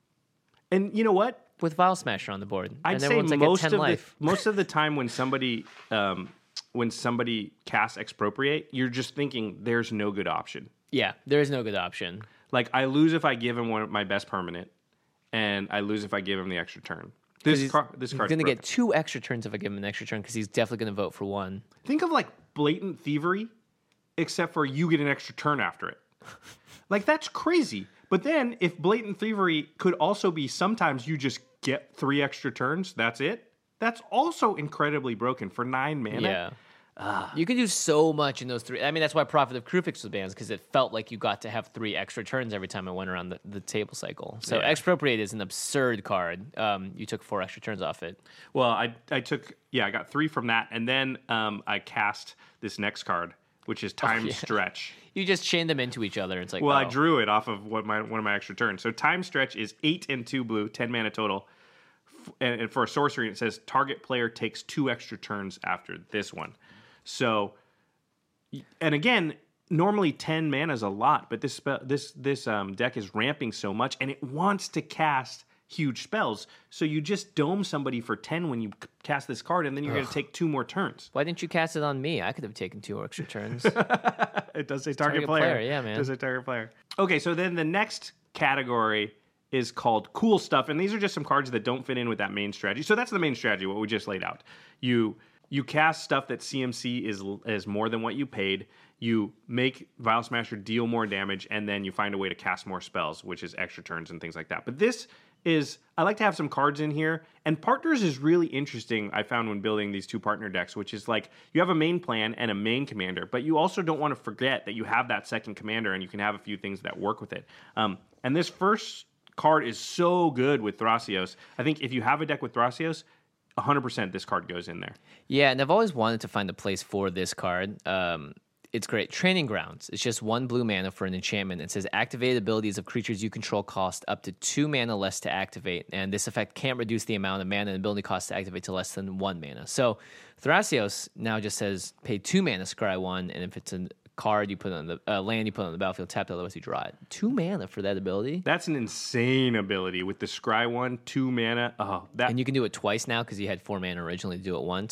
And you know what? with Vial Smasher on the board. I'd and say everyone's like at 10 life. most of the time when somebody casts Expropriate, you're just thinking there's no good option. Yeah, there is no good option. Like, I lose if I give him one of my best permanent, and I lose if I give him the extra turn. This card's He's going to get 2 extra turns if I give him an extra turn, because he's definitely going to vote for 1. Think of like Blatant Thievery, except for you get an extra turn after it. Like, that's crazy. But then, if Blatant Thievery could also be sometimes you just get 3 extra turns, that's it. That's also incredibly broken for 9 mana. Yeah. You can do so much in those 3. I mean, that's why Prophet of Krufix was banned, because it felt like you got to have 3 extra turns every time I went around the table cycle. So Expropriate is an absurd card. You took 4 extra turns off it. Well, I got 3 from that, and then I cast this next card, which is Time Stretch. You just chain them into each other. It's like, Well, oh. I drew it off of one of my extra turns. So Time Stretch is 8 and 2 blue, 10 mana total. And for a sorcery, it says target player takes 2 extra turns after this one. So, and again, normally 10 mana is a lot, but this deck is ramping so much, and it wants to cast huge spells. So you just dome somebody for 10 when you cast this card, and then you're going to take 2 more turns. Why didn't you cast it on me? I could have taken 2 extra turns. It does say target player. Yeah, man. It does say target player. Okay, so then the next category is called cool stuff, and these are just some cards that don't fit in with that main strategy. So that's the main strategy, what we just laid out. You cast stuff that CMC is more than what you paid. You make Vial Smasher deal more damage, and then you find a way to cast more spells, which is extra turns and things like that. But this is, I like to have some cards in here, and Partners is really interesting, I found when building these 2 partner decks, which is like, you have a main plan and a main commander, but you also don't want to forget that you have that second commander, and you can have a few things that work with it. And this first card is so good with Thrasios. I think if you have a deck with Thrasios, 100% this card goes in there. Yeah, and I've always wanted to find a place for this card. It's great. Training Grounds. It's just 1 blue mana for an enchantment. It says activate abilities of creatures you control cost up to 2 mana less to activate, and this effect can't reduce the amount of mana and ability cost to activate to less than 1 mana. So Thrasios now just says pay 2 mana, scry 1, and if it's a card you put on the land you put on the battlefield, tapped, otherwise you draw it. 2 mana for that ability. That's an insane ability with the scry 1, 2 mana. Oh, that And you can do it twice now because you had 4 mana originally to do it once.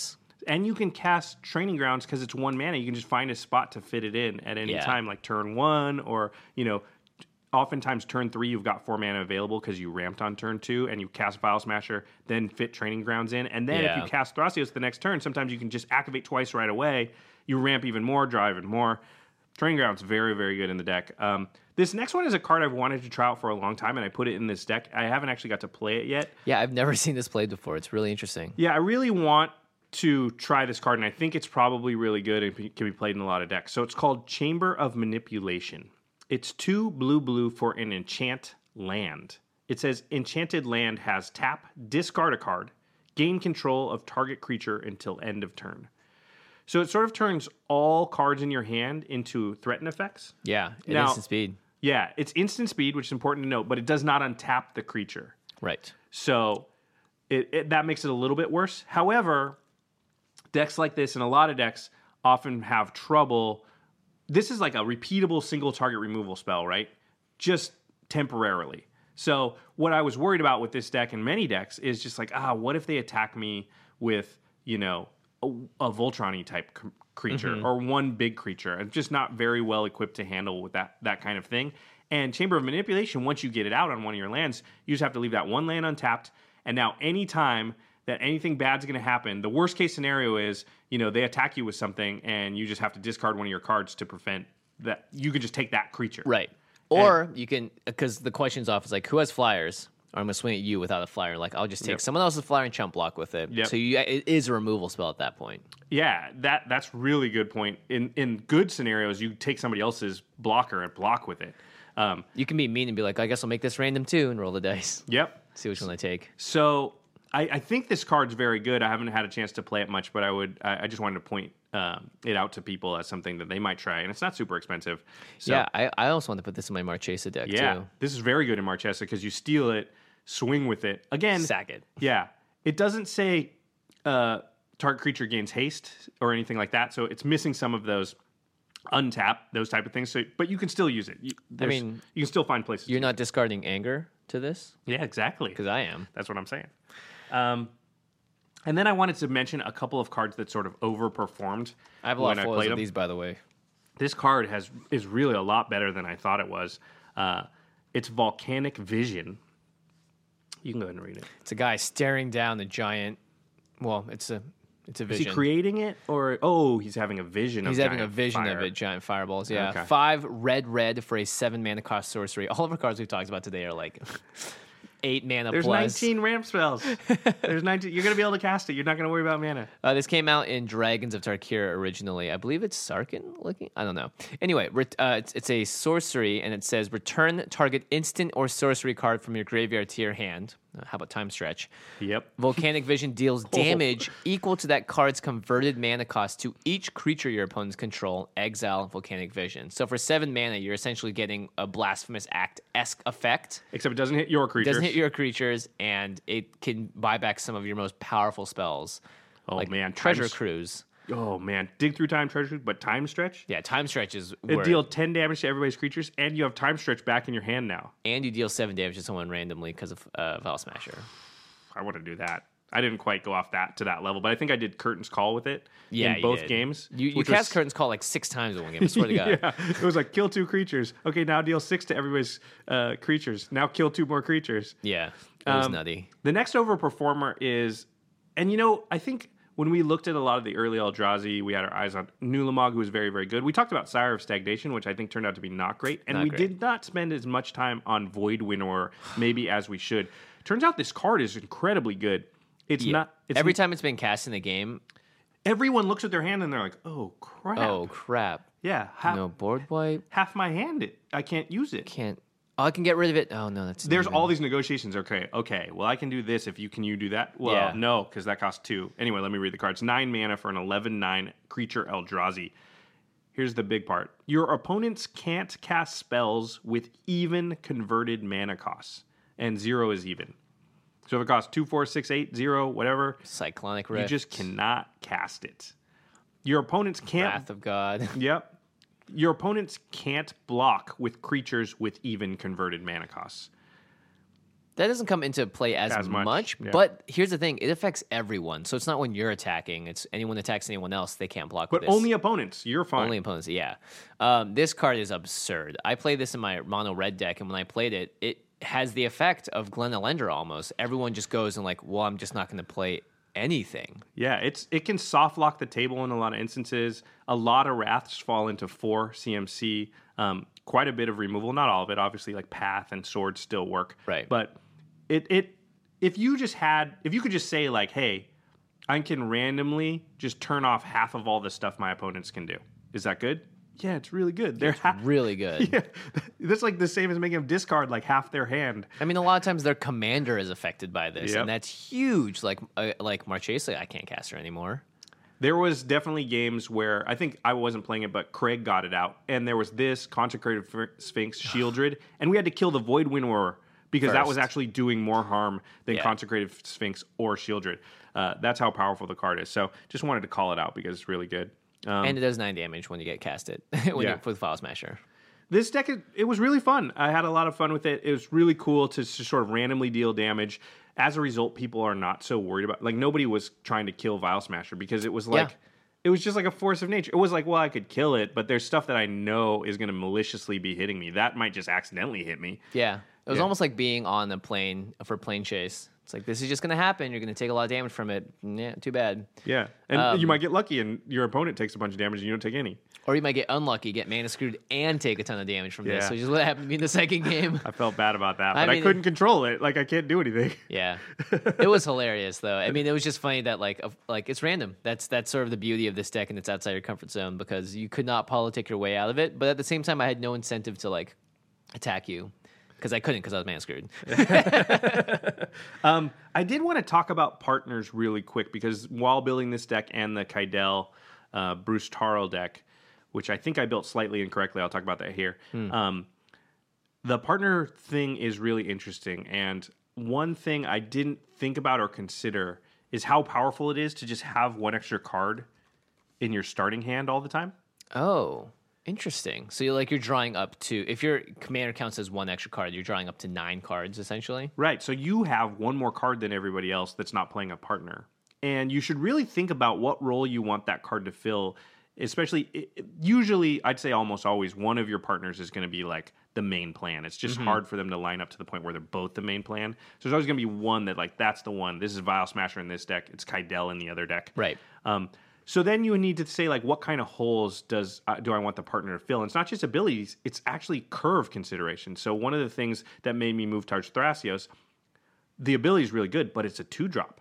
And you can cast Training Grounds because it's 1 mana. You can just find a spot to fit it in at any time, like turn 1 or, oftentimes turn 3 you've got 4 mana available because you ramped on turn 2 and you cast Vial Smasher, then fit Training Grounds in. And then if you cast Thrasios the next turn, sometimes you can just activate twice right away. You ramp even more, draw even more. Training Grounds, very, very good in the deck. This next one is a card I've wanted to try out for a long time, and I put it in this deck. I haven't actually got to play it yet. Yeah, I've never seen this played before. It's really interesting. Yeah, I really want to try this card, and I think it's probably really good and can be played in a lot of decks. So it's called Chamber of Manipulation. It's 2 blue for an enchant land. It says enchanted land has tap, discard a card, gain control of target creature until end of turn. So it sort of turns all cards in your hand into threaten effects. Yeah, instant speed. Yeah, it's instant speed, which is important to note, but it does not untap the creature. Right. So that makes it a little bit worse. However, decks like this and a lot of decks often have trouble. This is like a repeatable single target removal spell, right? Just temporarily. So what I was worried about with this deck and many decks is just like, what if they attack me with, a Voltron-y type creature or one big creature and just not very well equipped to handle with that kind of thing. And Chamber of Manipulation, once you get it out on one of your lands, you just have to leave that one land untapped. And now anytime that anything bad's going to happen, the worst case scenario is, they attack you with something and you just have to discard one of your cards to prevent that. You can just take that creature. Right. Or you can, because the question's off, is like, who has flyers? Or I'm going to swing at you without a flyer. Like, I'll just take someone else's flyer and chump block with it. So it is a removal spell at that point. Yeah, that's really good point. In good scenarios, you take somebody else's blocker and block with it. You can be mean and be like, I guess I'll make this random too and roll the dice. Yep. See which one I take. So I think this card's very good. I haven't had a chance to play it much, but I just wanted to point it out to people as something that they might try. And it's not super expensive. So, yeah, I also want to put this in my Marchesa deck too. This is very good in Marchesa because you steal it, swing with it. Again, sack it. Yeah. It doesn't say target creature gains haste or anything like that. So it's missing some of those untap, those type of things. So, but you can still use it. You can still find places. You're not discarding anger to this? Yeah, exactly. Because I am. That's what I'm saying. And then I wanted to mention a couple of cards that sort of overperformed. I have a lot of foils of these, by the way. This card is really a lot better than I thought it was. It's Volcanic Vision. You can go ahead and read it. It's a guy staring down the giant. Well, it's a vision. Is he creating it, or he's having a vision? He's having a vision of it. Giant fireballs. Yeah. Okay. 5 red for a 7 mana cost sorcery. All of our cards we've talked about today are like 8 mana There's plus. 19 ramp spells. There's 19. You're gonna be able to cast it. You're not gonna worry about mana. This came out in Dragons of Tarkir originally. I believe it's Sarkhan looking. I don't know. Anyway, it's a sorcery, and it says return target instant or sorcery card from your graveyard to your hand. How about Time Stretch? Yep. Volcanic Vision deals damage equal to that card's converted mana cost to each creature your opponents control. Exile Volcanic Vision. So for 7 mana, you're essentially getting a Blasphemous Act-esque effect. Except it doesn't hit your creatures. It doesn't hit your creatures, and it can buy back some of your most powerful spells. Oh, like man. Treasure Cruise. Oh, man. Dig through Time Treasure, but Time Stretch? Yeah, Time Stretch is It deals 10 damage to everybody's creatures, and you have Time Stretch back in your hand now. And you deal 7 damage to someone randomly because of Vial Smasher. I want to do that. I didn't quite go off to that level, but I think I did Curtain's Call with it in both games. You cast Curtain's Call like 6 times in one game, I swear to God. Yeah, it was like, kill 2 creatures. Okay, now deal 6 to everybody's creatures. Now kill 2 more creatures. Yeah, it was nutty. The next overperformer is, and I think when we looked at a lot of the early Eldrazi, we had our eyes on Nulamog, who was very, very good. We talked about Sire of Stagnation, which I think turned out to be not great. And we did not spend as much time on Void Winnower maybe as we should. Turns out this card is incredibly good. Every time it's been cast in the game, everyone looks at their hand and they're like, oh, crap. Oh, crap. Yeah. No board wipe. Half my hand, I can't use it. I can get rid of it. Oh, no, There's all these negotiations. Okay, well, I can do this. Can you do that? Well, no, because that costs 2. Anyway, let me read the cards. 9 mana for an 11/9 creature Eldrazi. Here's the big part. Your opponents can't cast spells with even converted mana costs, and 0 is even. So if it costs 2, 4, 6, 8, 0, whatever, Cyclonic Rift. You just cannot cast it. Your opponents can't. Wrath of God. Yep. Your opponents can't block with creatures with even converted mana costs. That doesn't come into play as much. Yeah. But here's the thing. It affects everyone. So it's not when you're attacking. It's anyone attacks anyone else, they can't block with But this. only opponents. You're fine. Only opponents, yeah. This card is absurd. I played this in my mono red deck, and when I played it, it has the effect of Glen Elender almost. Everyone just goes and like, well, I'm just not going to play anything. Yeah, it can soft lock the table in a lot of instances. A lot of Wraths fall into 4 CMC. Quite a bit of removal. Not all of it. Obviously, like Path and Sword still work. Right. But if you could just say like, hey, I can randomly just turn off half of all the stuff my opponents can do. Is that good? Yeah, it's really good. They're Really good. Yeah, that's like the same as making them discard like half their hand. I mean, a lot of times their commander is affected by this, Yep. and that's huge. Like Marchesa, I can't cast her anymore. There was definitely games where I think I wasn't playing it, but Craig got it out, and there was this Consecrated Sphinx, Shieldred, and we had to kill the Void Winnower because that was First. actually doing more harm than Yeah. Consecrated Sphinx or Shieldred. That's how powerful the card is. So just wanted to call it out because it's really good. And it does 9 damage when you get casted with File Smasher. This deck, it was really fun. I had a lot of fun with it. It was really cool to sort of randomly deal damage. As a result, people are not so worried about, like, nobody was trying to kill Vial Smasher because it was like, it was just like a force of nature. It was like, well, I could kill it, but there's stuff that I know is going to maliciously be hitting me. That might just accidentally hit me. Yeah. It was Yeah. almost like being on a plane for plane chase. It's like, this is just going to happen. You're going to take a lot of damage from it. Yeah, too bad. Yeah. And you might get lucky and your opponent takes a bunch of damage and you don't take any. Or you might get unlucky, get mana screwed, and take a ton of damage from this. Yeah. Which is what happened to me in the second game. I felt bad about that, I but I mean, couldn't control it. Like, I can't do anything. Yeah, it was hilarious though. I mean, it was just funny that like it's random. That's sort of the beauty of this deck, and it's outside your comfort zone because you could not politic your way out of it. But at the same time, I had no incentive to like attack you because I couldn't because I was mana screwed. I did want to talk about partners really quick because while building this deck and the Kydel Bruce Tarl deck, which I think I built slightly incorrectly, I'll talk about that here. The partner thing is really interesting. And one thing I didn't think about or consider is how powerful it is to just have one extra card in your starting hand all the time. Oh, interesting. So you're drawing up to, if your commander counts as 1 extra card, you're drawing up to 9 cards essentially. Right. So you have one more card than everybody else that's not playing a partner. And you should really think about what role you want that card to fill. Especially, usually, I'd say almost always, one of your partners is going to be like the main plan. It's just hard for them to line up to the point where they're both the main plan. So there's always going to be one that, like, that's the one. This is Vial Smasher in this deck. It's Kydel in the other deck. Right. So then you would need to say, like, what kind of holes do I want the partner to fill? And it's not just abilities, it's actually curve consideration. So one of the things that made me move towards Thrasios, the ability is really good, but it's a 2-drop.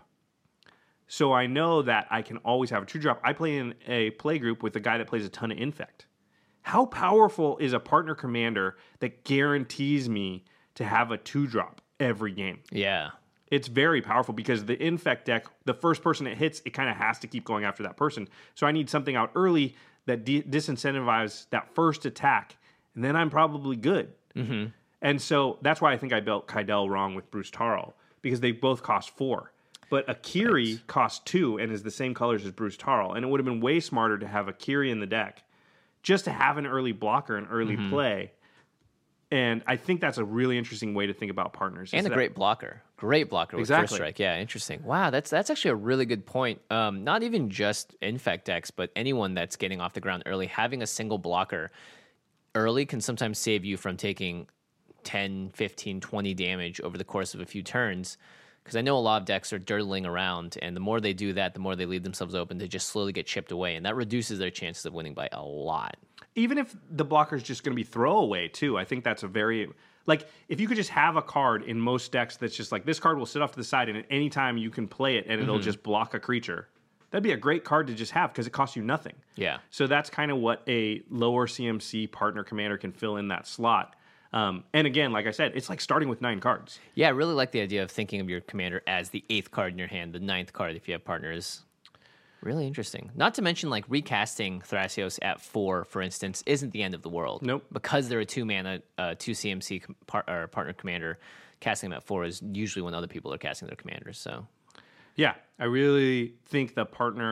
So I know that I can always have a 2-drop. I play in a play group with a guy that plays a ton of Infect. How powerful is a partner commander that guarantees me to have a 2-drop every game? Yeah. It's very powerful because the Infect deck, the first person it hits, it kind of has to keep going after that person. So I need something out early that disincentivizes that first attack, and then I'm probably good. Mm-hmm. And so that's why I think I built Kydel wrong with Bruce Tarl, because they both cost 4. But Akiri costs 2 and is the same colors as Bruce Tarl. And it would have been way smarter to have Akiri in the deck just to have an early blocker, an early play. And I think that's a really interesting way to think about partners. And a great blocker. Great blocker with Exactly. First Strike. Yeah, interesting. Wow, that's actually a really good point. Not even just Infect decks, but anyone that's getting off the ground early, having a single blocker early can sometimes save you from taking 10, 15, 20 damage over the course of a few turns. Because I know a lot of decks are dirtling around, and the more they do that, the more they leave themselves open to just slowly get chipped away, and that reduces their chances of winning by a lot. Even if the blocker is just going to be throwaway, too, I think that's a very... Like, if you could just have a card in most decks that's just like, this card will sit off to the side, and at any time you can play it, and it'll just block a creature. That'd be a great card to just have, because it costs you nothing. Yeah. So that's kind of what a lower CMC partner commander can fill in that slot. And again, like I said, it's like starting with 9 cards. Yeah, I really like the idea of thinking of your commander as the 8th card in your hand, the 9th card if you have partners. Really interesting. Not to mention, like, recasting Thrasios at 4, for instance, isn't the end of the world. Nope. Because they're a 2-mana, 2 CMC partner commander, casting them at 4 is usually when other people are casting their commanders, so... Yeah, I really think the partner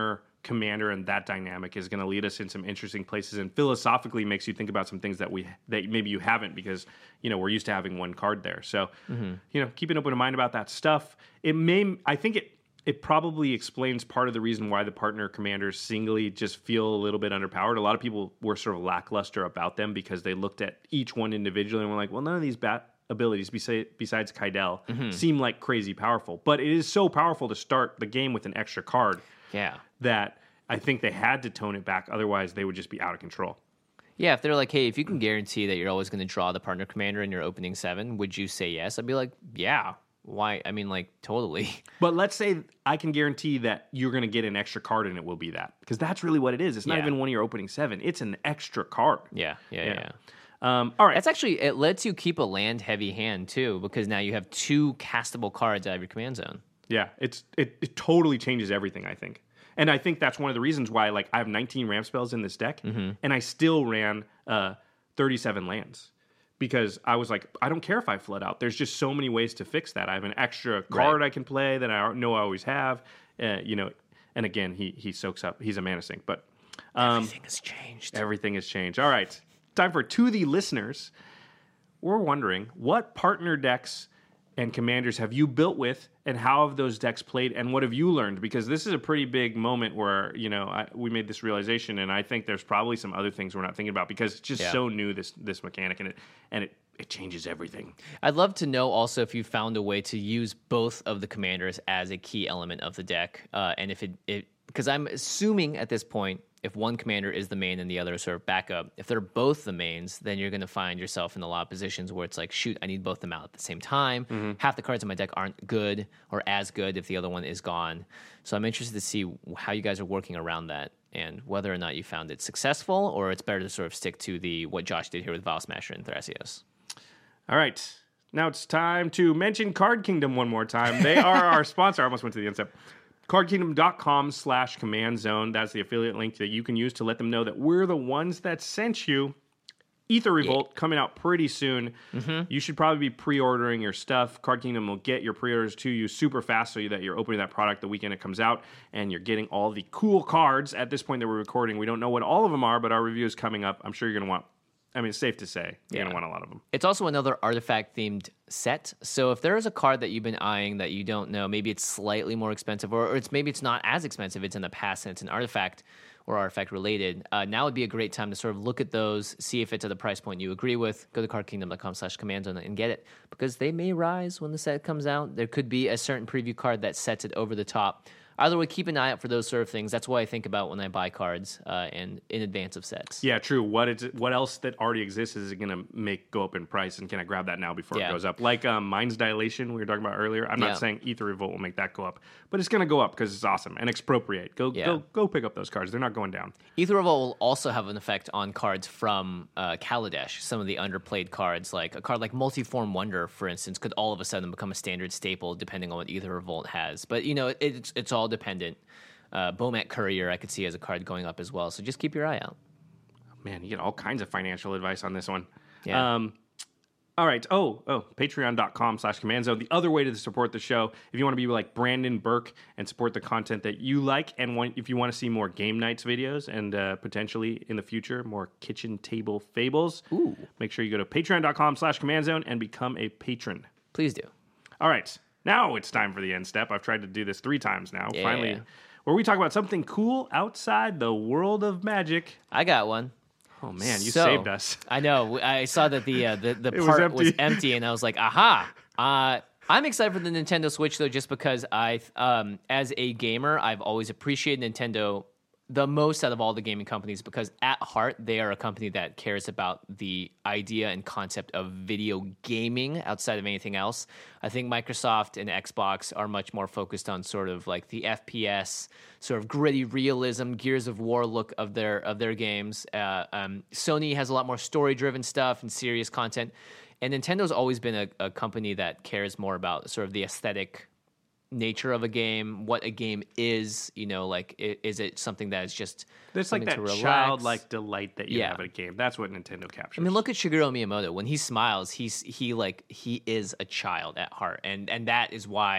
Commander and that dynamic is going to lead us in some interesting places, and philosophically makes you think about some things that maybe you haven't, because we're used to having one card there. So keep an open mind about that stuff. I think it probably explains part of the reason why the partner commanders singly just feel a little bit underpowered. A lot of people were sort of lackluster about them because they looked at each one individually and were like, well, none of these abilities besides Kydel seem like crazy powerful. But it is so powerful to start the game with an extra card that I think they had to tone it back. Otherwise, they would just be out of control. Yeah, if they're like, hey, if you can guarantee that you're always going to draw the partner commander in your opening 7, would you say yes? I'd be like, yeah. Why? I mean, like, totally. But let's say I can guarantee that you're going to get an extra card and it will be that. Because that's really what it is. It's not even one of your opening 7. It's an extra card. Yeah. All right. That's actually, it lets you keep a land-heavy hand, too, because now you have 2 castable cards out of your command zone. Yeah, it totally changes everything, I think. And I think that's one of the reasons why, like, I have 19 ramp spells in this deck, and I still ran 37 lands. Because I was like, I don't care if I flood out. There's just so many ways to fix that. I have an extra card I can play that I know I always have. And again, he soaks up. He's a Mana Sink. But everything has changed. Everything has changed. All right. Time for To the Listeners. We're wondering, what partner decks and commanders have you built with, and how have those decks played, and what have you learned? Because this is a pretty big moment where, we made this realization, and I think there's probably some other things we're not thinking about, because it's just so new, this mechanic, and it changes everything. I'd love to know also if you found a way to use both of the commanders as a key element of the deck, and if it because I'm assuming at this point, if one commander is the main and the other is sort of backup, if they're both the mains, then you're going to find yourself in a lot of positions where it's like, shoot, I need both of them out at the same time. Half the cards in my deck aren't good or as good if the other one is gone. So I'm interested to see how you guys are working around that and whether or not you found it successful, or it's better to sort of stick to what Josh did here with Vial Smasher and Thrasios. All right. Now it's time to mention Card Kingdom one more time. They are our sponsor. I almost went to the end step. CardKingdom.com/command zone. That's the affiliate link that you can use to let them know that we're the ones that sent you. Aether Revolt coming out pretty soon. You should probably be pre-ordering your stuff. Card Kingdom will get your pre-orders to you super fast so that you're opening that product the weekend it comes out, and you're getting all the cool cards. At this point that we're recording, we don't know what all of them are, but our review is coming up. I'm sure you're going to want, it's safe to say you're going to want a lot of them. It's also another artifact-themed set. So if there is a card that you've been eyeing that you don't know, maybe it's slightly more expensive, or maybe it's not as expensive, it's in the past and it's an artifact or artifact-related, now would be a great time to sort of look at those, see if it's at a price point you agree with. Go to cardkingdom.com/command zone and get it, because they may rise when the set comes out. There could be a certain preview card that sets it over the top. Either way, keep an eye out for those sort of things. That's what I think about when I buy cards and in advance of sets. Yeah, true. What else that already exists is it going to go up in price, and can I grab that now before it goes up? Like Mind's Dilation we were talking about earlier. I'm not saying Aether Revolt will make that go up, but it's going to go up because it's awesome. And Expropriate. Go pick up those cards. They're not going down. Aether Revolt will also have an effect on cards from Kaladesh. Some of the underplayed cards, like a card like Multiform Wonder, for instance, could all of a sudden become a standard staple depending on what Aether Revolt has. But, it's all dependent. Bomat Courier, I could see as a card going up as well. So just keep your eye out. Man, you get all kinds of financial advice on this one. Yeah. All right. Patreon.com/command zone. The other way to support the show, if you want to be like Brandon Burke and support the content that you like, and if you want to see more game nights videos and potentially in the future more kitchen table fables, make sure you go to patreon.com/command zone and become a patron. Please do. All right. Now it's time for the end step. I've tried to do this 3 times now. Yeah. Finally, where we talk about something cool outside the world of magic. I got one. Oh man, you saved us. I know. I saw that the was part was empty, and I was like, aha. I'm excited for the Nintendo Switch though, just because as a gamer, I've always appreciated Nintendo the most out of all the gaming companies, because at heart, they are a company that cares about the idea and concept of video gaming outside of anything else. I think Microsoft and Xbox are much more focused on sort of like the FPS, sort of gritty realism, Gears of War look of their games. Sony has a lot more story-driven stuff and serious content. And Nintendo's always been a company that cares more about sort of the aesthetic nature of a game, what a game is, is it something that is just there's like that childlike delight that you have in a game. That's what Nintendo captures. I mean, look at Shigeru Miyamoto. When he smiles, he is a child at heart, and that is why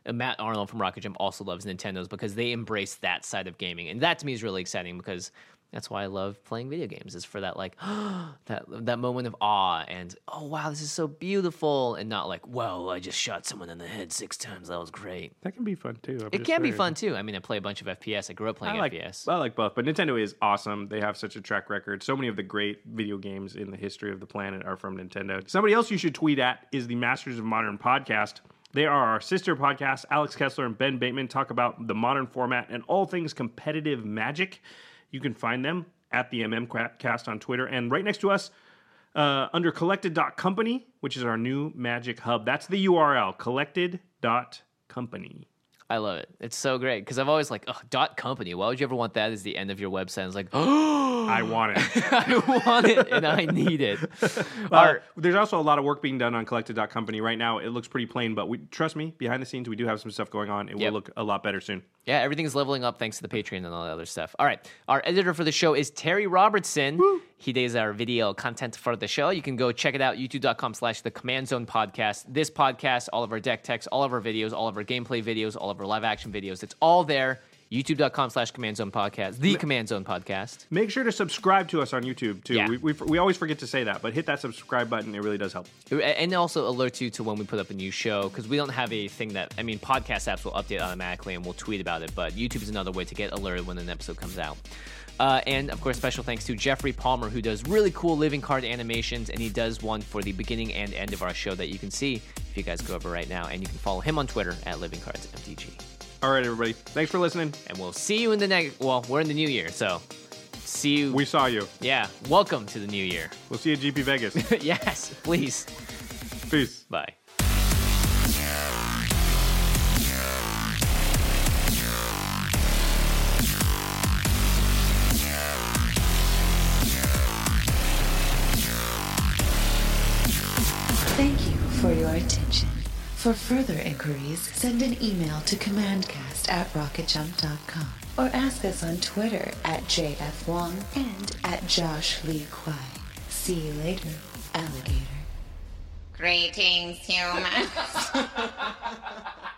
Matt Arnold from Rocket Jump also loves Nintendo's because they embrace that side of gaming. And that to me is really exciting because that's why I love playing video games, is for that like that moment of awe and, oh wow, this is so beautiful, and not like, whoa, I just shot someone in the head 6 times. That was great. That can be fun too. It can be fun too. I mean, I play a bunch of FPS. I grew up playing FPS. I like both, but Nintendo is awesome. They have such a track record. So many of the great video games in the history of the planet are from Nintendo. Somebody else you should tweet at is the Masters of Modern podcast. They are our sister podcast. Alex Kessler and Ben Bateman talk about the modern format and all things competitive Magic. You can find them at the MMCast on Twitter. And right next to us, under collected.company, which is our new Magic hub. That's the URL, collected.company. I love it. It's so great because I've always like, .company. Why would you ever want that as the end of your website? And it's like, oh, I want it. I want it and I need it. There's also a lot of work being done on collected.company right now. It looks pretty plain, but trust me, behind the scenes, we do have some stuff going on. It will look a lot better soon. Yeah, everything's leveling up thanks to the Patreon and all the other stuff. All right. Our editor for the show is Terry Robertson. Woo. He does our video content for the show. You can go check it out, youtube.com/the Command Zone podcast. This podcast, all of our deck techs, all of our videos, all of our gameplay videos, all of our live action videos. It's all there. youtube.com/Command Zone podcast, the Command Zone podcast. Make sure to subscribe to us on YouTube, too. Yeah. We always forget to say that, but hit that subscribe button. It really does help. And also alert you to when we put up a new show, because we don't have a thing that, I mean, podcast apps will update automatically and we'll tweet about it, but YouTube is another way to get alerted when an episode comes out. And, of course, special thanks to Jeffrey Palmer, who does really cool living card animations, and he does one for the beginning and end of our show that you can see if you guys go over right now, and you can follow him on Twitter at LivingCardsMTG. All right, everybody. Thanks for listening. And we'll see you in the next... Well, we're in the new year, so see you... We saw you. Yeah. Welcome to the new year. We'll see you at GP Vegas. Yes, please. Peace. Bye. Thank you for your attention. For further inquiries, send an email to commandcast@rocketjump.com or ask us on Twitter at JFWong and at Josh Lee Kwai. See you later, alligator. Greetings, humans.